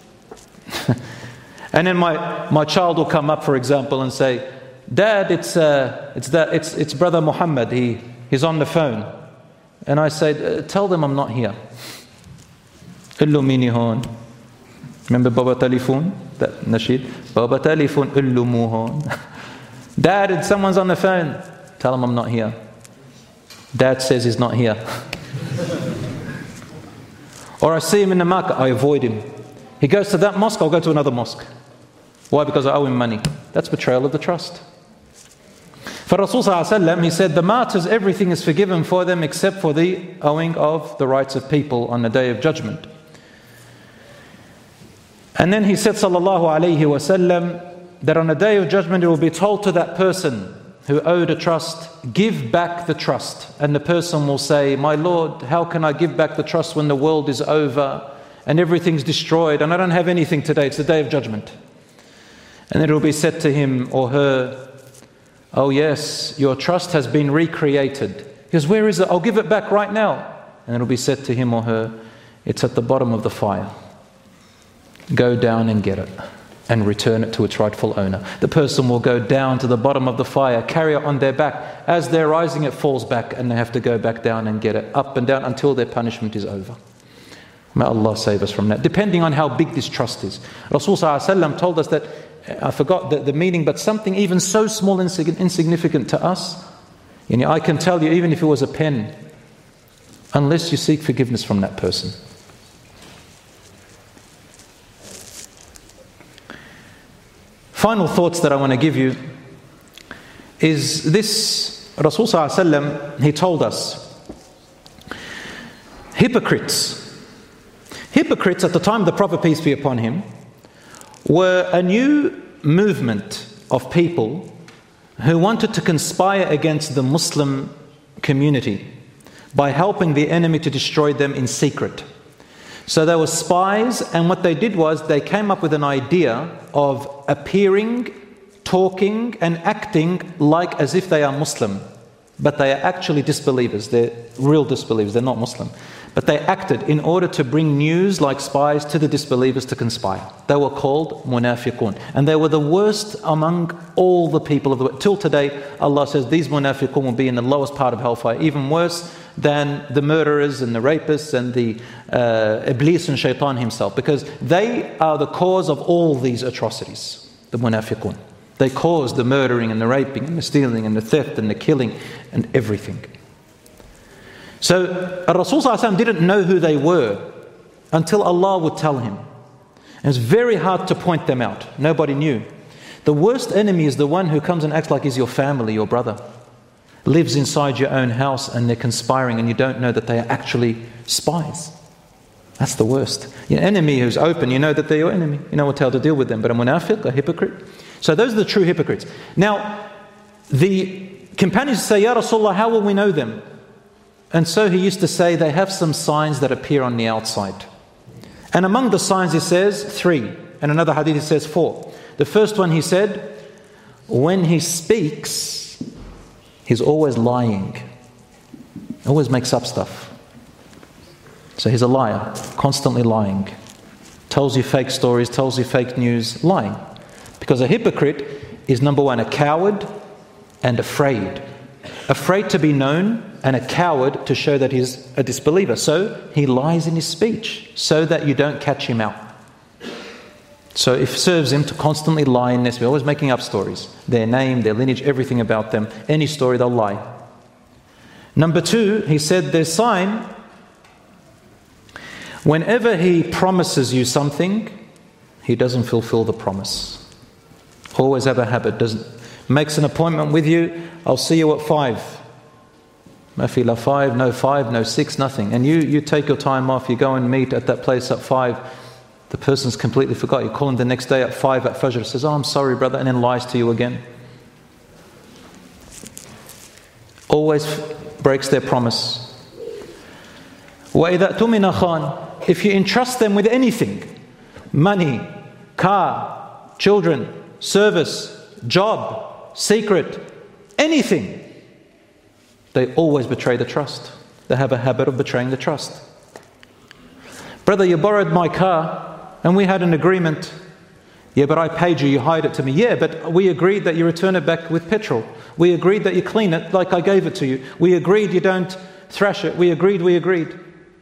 And then my, my child will come up, for example, and say, Dad, it's uh, it's that it's it's brother Muhammad. He he's on the phone, and I say, tell them I'm not here. Illu mini hon. Remember Baba Telephone? That nasheed. Baba Telephone. Illu muhon. Dad, it's someone's on the phone. Tell him I'm not here. Dad says he's not here. Or I see him in the market, I avoid him. He goes to that mosque, I'll go to another mosque. Why? Because I owe him money. That's betrayal of the trust. For Rasul Sallallahu Alaihi Wasallam, he said, the martyrs, everything is forgiven for them except for the owing of the rights of people on the day of judgment. And then he said, Sallallahu Alaihi Wasallam, that on the day of judgment it will be told to that person who owed a trust, give back the trust. And the person will say, my Lord, how can I give back the trust when the world is over and everything's destroyed and I don't have anything today? It's the day of judgment. And it will be said to him or her, oh yes, your trust has been recreated. He goes, where is it? I'll give it back right now. And it will be said to him or her, it's at the bottom of the fire. Go down and get it and return it to its rightful owner. The person will go down to the bottom of the fire, carry it on their back. As they're rising, it falls back and they have to go back down and get it, up and down until their punishment is over. May Allah save us from that. Depending on how big this trust is. Rasul Sallallahu Alaihi Wasallam told us that, I forgot the, the meaning, but something even so small and insignificant to us, you know, I can tell you, even if it was a pen, unless you seek forgiveness from that person. Final thoughts that I want to give you is this. Rasul Sallallahu Alaihi Wasallam, he told us, hypocrites Hypocrites at the time of the Prophet, peace be upon him, were a new movement of people who wanted to conspire against the Muslim community by helping the enemy to destroy them in secret. So they were spies, and what they did was they came up with an idea of appearing, talking and acting like as if they are Muslim. But they are actually disbelievers. They're real disbelievers. They're not Muslim. But they acted in order to bring news like spies to the disbelievers to conspire. They were called munafiqun. And they were the worst among all the people of the world. Till today, Allah says these munafiqun will be in the lowest part of hellfire, even worse than the murderers and the rapists and the uh, Iblis and Shaitan himself. Because they are the cause of all these atrocities, the munafiqun. They caused the murdering and the raping and the stealing and the theft and the killing and everything. So Rasul Sallallahu Alaihi Wasallam didn't know who they were until Allah would tell him. And it's very hard to point them out. Nobody knew. The worst enemy is the one who comes and acts like he's your family, your brother. Lives inside your own house and they're conspiring and you don't know that they are actually spies. That's the worst. Your enemy who's open, you know that they're your enemy. You know what how to deal with them. But a munafiq, a hypocrite. So those are the true hypocrites. Now, the companions say, Ya Rasulullah, how will we know them? And so he used to say, they have some signs that appear on the outside. And among the signs he says, three. And another hadith he says, four. The first one he said, when he speaks, he's always lying. Always makes up stuff. So he's a liar, constantly lying. Tells you fake stories, tells you fake news, lying. Because a hypocrite is, number one, a coward and afraid. Afraid to be known and a coward to show that he's a disbeliever. So he lies in his speech so that you don't catch him out. So it serves him to constantly lie in this. We're always making up stories. Their name, their lineage, everything about them. Any story, they'll lie. Number two, he said their sign, whenever he promises you something, he doesn't fulfill the promise. Always have a habit. Doesn't makes an appointment with you. I'll see you at five. Mafila five, no five, no six, nothing. And you you take your time off. You go and meet at that place at five. The person's completely forgot. You call him the next day at five at Fajr. Says, "Oh, I'm sorry, brother," and then lies to you again. Always breaks their promise. وَإِذَا تُمِنَ خَانٍ. If you entrust them with anything, money, car, children, service, job, secret, anything, they always betray the trust. They have a habit of betraying the trust. Brother, you borrowed my car and we had an agreement. Yeah, but I paid you, you hired it to me. Yeah, but we agreed that you return it back with petrol. We agreed that you clean it like I gave it to you. We agreed you don't thrash it. We agreed, we agreed.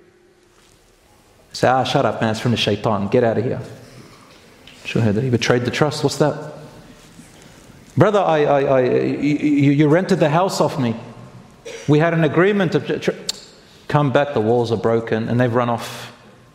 Say, ah, shut up, man, it's from the shaitan. Get out of here. Sure, he betrayed the trust. What's that? Brother, I, I, I, you, you rented the house off me. We had an agreement of tr- come back, the walls are broken, and they've run off.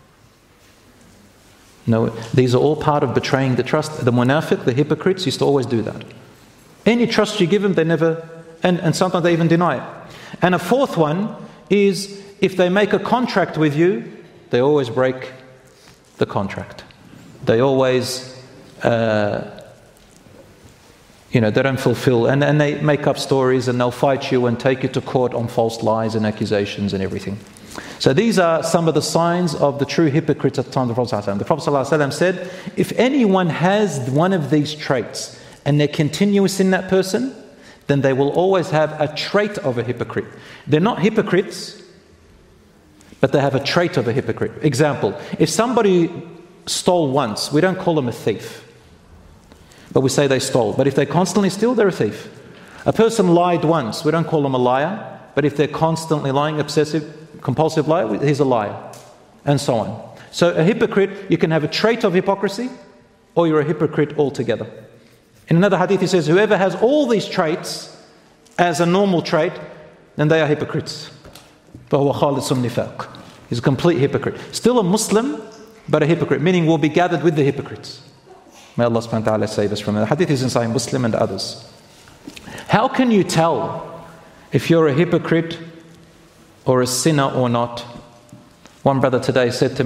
No, these are all part of betraying the trust. The munafiq, the hypocrites, used to always do that. Any trust you give them, they never, and, and sometimes they even deny it. And a fourth one is if they make a contract with you, they always break the contract. They always, uh, you know, they don't fulfill, and, and they make up stories and they'll fight you and take you to court on false lies and accusations and everything. So these are some of the signs of the true hypocrites at the time of the Prophet ﷺ. The Prophet ﷺ said, if anyone has one of these traits and they're continuous in that person, then they will always have a trait of a hypocrite. They're not hypocrites, but they have a trait of a hypocrite. Example, if somebody stole once, we don't call them a thief, but we say they stole. But if they constantly steal, they're a thief. A person lied once, we don't call them a liar, but if they're constantly lying, obsessive, compulsive liar, he's a liar, and so on. So a hypocrite, you can have a trait of hypocrisy, or you're a hypocrite altogether. In another hadith he says, whoever has all these traits as a normal trait, then they are hypocrites. فَهُوَ خَالِصٌ نِفَاقٌ. He's a complete hypocrite. Still a Muslim, but a hypocrite, meaning will be gathered with the hypocrites. May Allah subhanahu wa ta'ala save us from it. The hadith is in Sahih Muslim and others. How can you tell if you're a hypocrite or a sinner or not? One brother today said to me,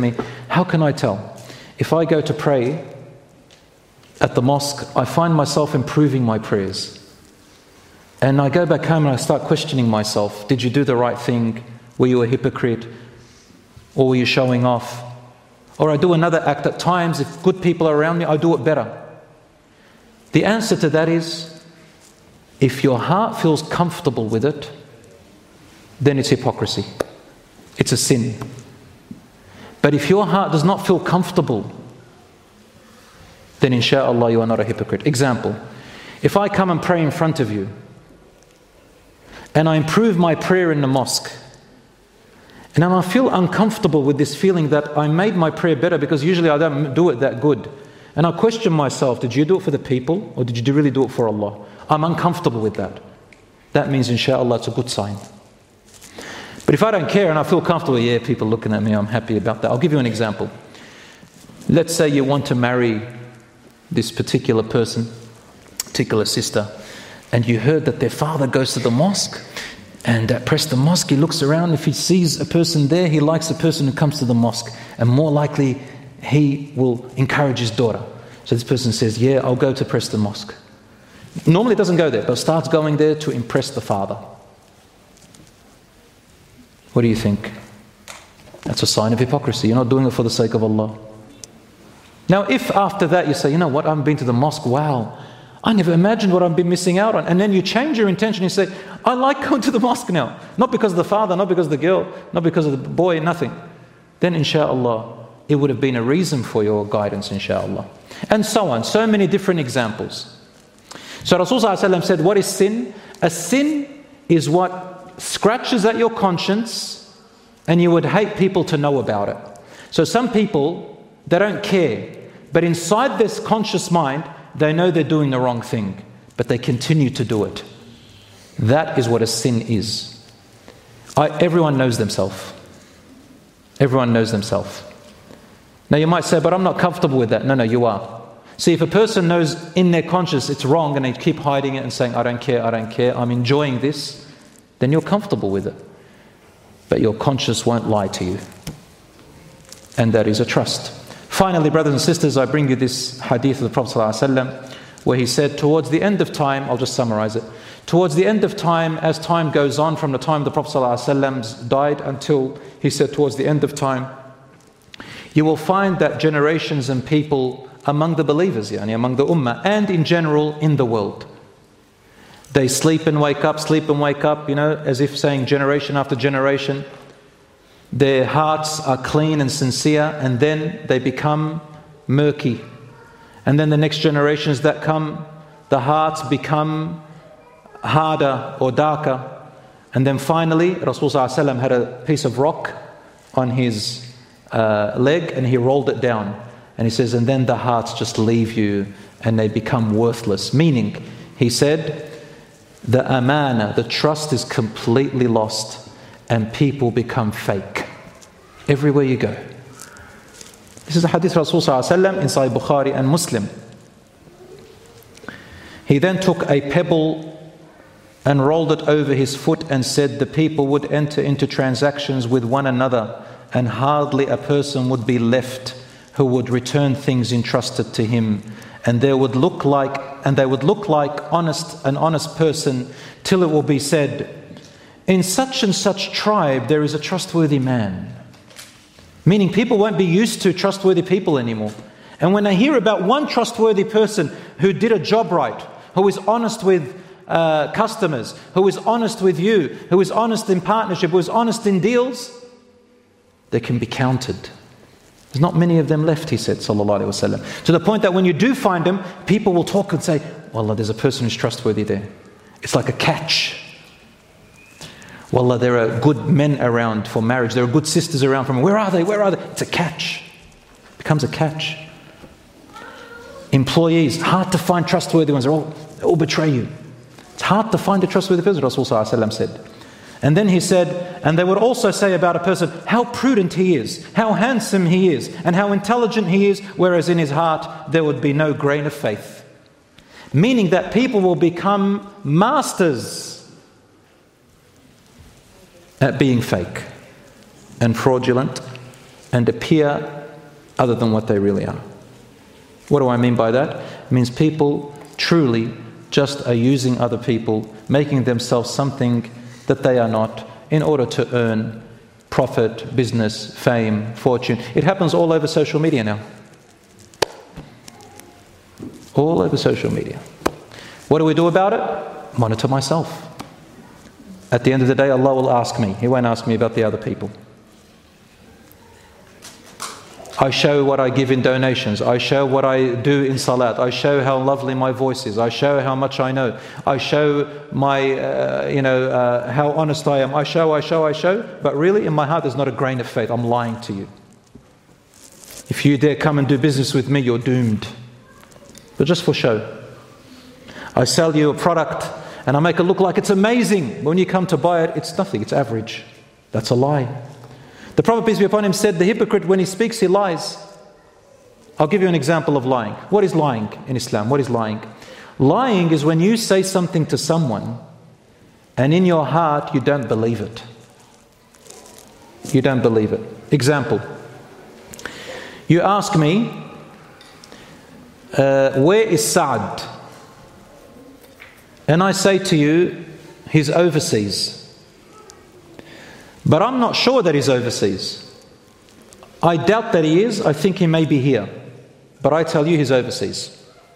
How can I tell? If I go to pray at the mosque, I find myself improving my prayers. And I go back home and I start questioning myself. Did you do the right thing? Were you a hypocrite? Or were you showing off? Or I do another act at times. If good people are around me, I do it better. The answer to that is, if your heart feels comfortable with it, then it's hypocrisy. It's a sin. But if your heart does not feel comfortable, then insha'Allah you are not a hypocrite. Example, if I come and pray in front of you, and I improve my prayer in the mosque, and then I feel uncomfortable with this feeling that I made my prayer better because usually I don't do it that good. And I question myself, did you do it for the people or did you really do it for Allah? I'm uncomfortable with that. That means insha'Allah it's a good sign. But if I don't care and I feel comfortable, yeah, people looking at me, I'm happy about that. I'll give you an example. Let's say you want to marry this particular person, particular sister, and you heard that their father goes to the mosque, and at Preston Mosque he looks around. If he sees a person there, he likes the person who comes to the mosque, and more likely he will encourage his daughter. So this person says, yeah, I'll go to Preston Mosque. Normally doesn't go there, but starts going there to impress the father. What do you think? That's a sign of hypocrisy. You're not doing it for the sake of Allah. Now if after that you say, you know what, I haven't been to the mosque, wow, I never imagined what I've been missing out on. And then you change your intention, you say, I like going to the mosque now. Not because of the father, not because of the girl, not because of the boy, nothing. Then insha'Allah, it would have been a reason for your guidance, insha'Allah. And so on, so many different examples. So Rasulullah said, what is sin? A sin is what scratches at your conscience and you would hate people to know about it. So some people, they don't care, but inside this conscious mind, they know they're doing the wrong thing, but they continue to do it. That is what a sin is. I, everyone knows themselves. Everyone knows themselves. Now you might say, but I'm not comfortable with that. No, no, you are. See, if a person knows in their conscience it's wrong and they keep hiding it and saying, I don't care, I don't care, I'm enjoying this, then you're comfortable with it. But your conscience won't lie to you. And that is a trust. Finally, brothers and sisters, I bring you this hadith of the Prophet ﷺ, where he said, towards the end of time, I'll just summarize it. Towards the end of time, as time goes on, from the time the Prophet ﷺ died until he said towards the end of time, you will find that generations and people among the believers, yani among the ummah, and in general in the world, they sleep and wake up, sleep and wake up, you know, as if saying generation after generation. Their hearts are clean and sincere, and then they become murky. And then the next generations that come, the hearts become harder or darker. And then finally, Rasulullah had a piece of rock on his uh, leg and he rolled it down. And he says, and then the hearts just leave you and they become worthless. Meaning, he said, the amana, the trust is completely lost and people become fake. Everywhere you go. This is the hadith of Rasulullah in Sahih Bukhari and Muslim. He then took a pebble and rolled it over his foot and said the people would enter into transactions with one another and hardly a person would be left who would return things entrusted to him, and they would look like and they would look like honest an honest person till it will be said, in such and such tribe there is a trustworthy man. Meaning people won't be used to trustworthy people anymore. And when they hear about one trustworthy person who did a job right, who is honest with uh, customers, who is honest with you, who is honest in partnership, who is honest in deals, they can be counted. There's not many of them left, he said, sallallahu alaihi wasallam. To the point that when you do find them, people will talk and say, wallah, there's a person who's trustworthy there. It's like a catch. Wallah, there are good men around for marriage. There are good sisters around for marriage. Where are they? Where are they? It's a catch. It becomes a catch. Employees, hard to find trustworthy ones. They're all, they all betray you. It's hard to find a trustworthy person, Rasulullah said. And then he said, and they would also say about a person, how prudent he is, how handsome he is, and how intelligent he is, whereas in his heart there would be no grain of faith. Meaning that people will become masters at being fake and fraudulent and appear other than what they really are. What do I mean by that? It means people truly just are using other people, making themselves something that they are not, in order to earn profit, business, fame, fortune. It happens all over social media now. All over social media. What do we do about it? Monitor myself. At the end of the day, Allah will ask me. He won't ask me about the other people. I show what I give in donations. I show what I do in salat. I show how lovely my voice is. I show how much I know. I show my, uh, you know, uh, how honest I am. I show, I show, I show. But really, in my heart, there's not a grain of faith. I'm lying to you. If you dare come and do business with me, you're doomed. But just for show. I sell you a product and I make it look like it's amazing. But when you come to buy it, it's nothing. It's average. That's a lie. The Prophet, peace be upon him, said the hypocrite, when he speaks, he lies. I'll give you an example of lying. What is lying in Islam? What is lying? Lying is when you say something to someone and in your heart you don't believe it. You don't believe it. Example. You ask me, uh, where is Saad? And I say to you, he's overseas. But I'm not sure that he's overseas. I doubt that he is. I think he may be here. But I tell you he's overseas.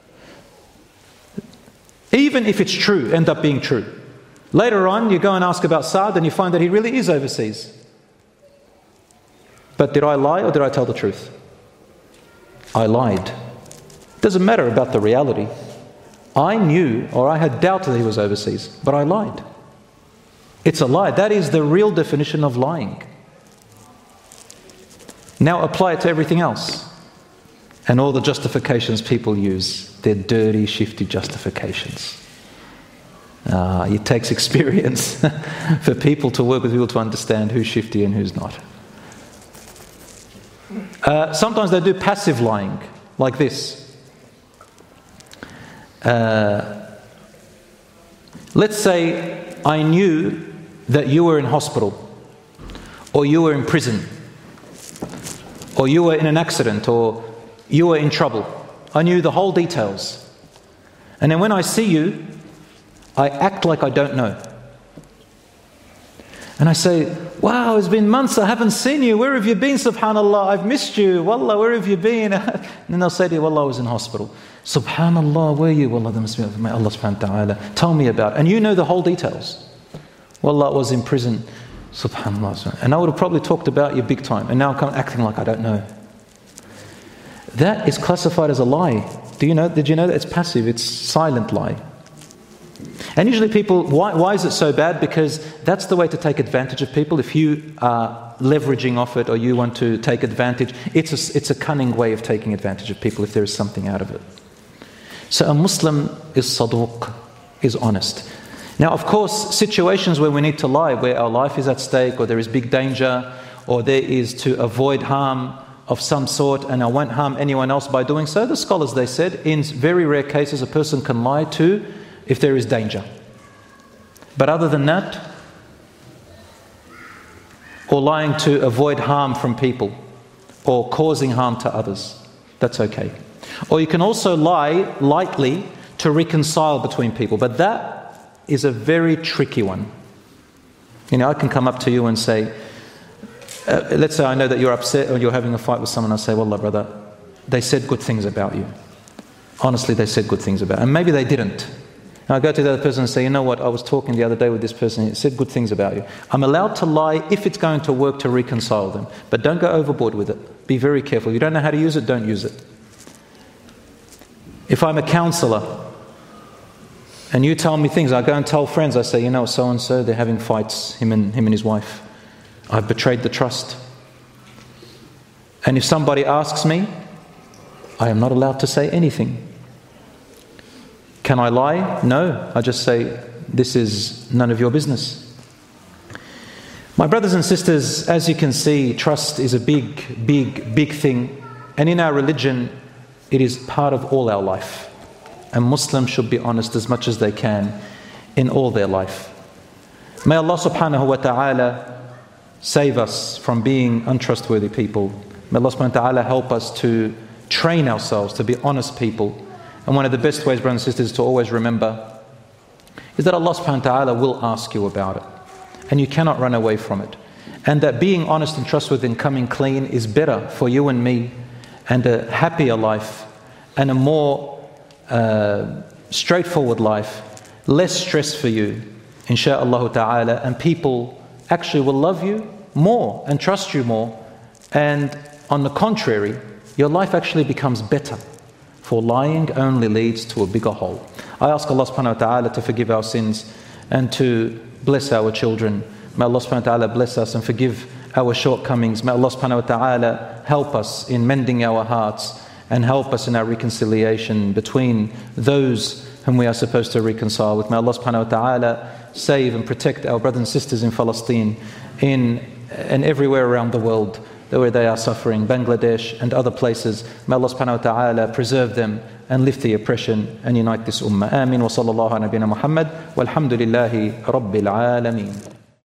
Even if it's true, end up being true. Later on, you go and ask about Saad and you find that he really is overseas. But did I lie or did I tell the truth? I lied. It doesn't matter about the reality. I knew, or I had doubt that he was overseas, but I lied. It's a lie. That is the real definition of lying. Now apply it to everything else. And all the justifications people use, they're dirty, shifty justifications. Uh, it takes experience for people to work with people to understand who's shifty and who's not. Uh, sometimes they do passive lying, like this. Uh, let's say I knew that you were in hospital, or you were in prison, or you were in an accident, or you were in trouble. I knew the whole details. And then when I see you, I act like I don't know. And I say, wow, it's been months, I haven't seen you. Where have you been, subhanallah? I've missed you. Wallah, where have you been? And then they'll say to you, wallah, I was in hospital. Subhanallah, where are you? Wallah, there must be Allah subhanahu wa ta'ala. Tell me about it. And you know the whole details. Wallah, I was in prison. Subhanallah. And I would have probably talked about you big time. And now I'm acting like I don't know. That is classified as a lie. Do you know? Did you know that it's passive? It's silent lie. And usually people, why, why is it so bad? Because that's the way to take advantage of people. If you are leveraging off it or you want to take advantage, it's a, it's a cunning way of taking advantage of people if there is something out of it. So a Muslim is saduq, is honest. Now, of course, situations where we need to lie, where our life is at stake, or there is big danger, or there is to avoid harm of some sort, and I won't harm anyone else by doing so, the scholars, they said, in very rare cases, a person can lie to if there is danger. But other than that, or lying to avoid harm from people, or causing harm to others, that's okay. Or you can also lie lightly to reconcile between people, but that is a very tricky one. You know, I can come up to you and say, uh, let's say I know that you're upset or you're having a fight with someone. I say, wallah, brother, they said good things about you. Honestly, they said good things about you. And maybe they didn't. And I go to the other person and say, you know what, I was talking the other day with this person, he said good things about you. I'm allowed to lie if it's going to work to reconcile them. But don't go overboard with it. Be very careful. If you don't know how to use it, don't use it. If I'm a counsellor, and you tell me things, I go and tell friends, I say, you know, so-and-so, they're having fights, him and him and his wife. I've betrayed the trust. And if somebody asks me, I am not allowed to say anything. Can I lie? No. I just say, this is none of your business. My brothers and sisters, as you can see, trust is a big, big, big thing. And in our religion, it is part of all our life. And Muslims should be honest as much as they can in all their life. May Allah subhanahu wa ta'ala save us from being untrustworthy people. May Allah subhanahu wa ta'ala help us to train ourselves to be honest people. And one of the best ways, brothers and sisters, to always remember is that Allah subhanahu wa ta'ala will ask you about it. And you cannot run away from it. And that being honest and trustworthy and coming clean is better for you and me, and a happier life, and a more uh, straightforward life, less stress for you, insha'Allah ta'ala, and people actually will love you more and trust you more. And on the contrary, your life actually becomes better, for lying only leads to a bigger hole. I ask Allah subhanahu wa ta'ala to forgive our sins and to bless our children. May Allah subhanahu wa ta'ala bless us and forgive our shortcomings. May Allah subhanahu wa ta'ala help us in mending our hearts and help us in our reconciliation between those whom we are supposed to reconcile with. May Allah subhanahu wa ta'ala save and protect our brothers and sisters in Palestine, in and everywhere around the world where they are suffering, Bangladesh and other places. May Allah subhanahu wa ta'ala preserve them and lift the oppression and unite this ummah. Ameen wa sallallahu ala nabiyyina Muhammad walhamdulillahi rabbil alameen.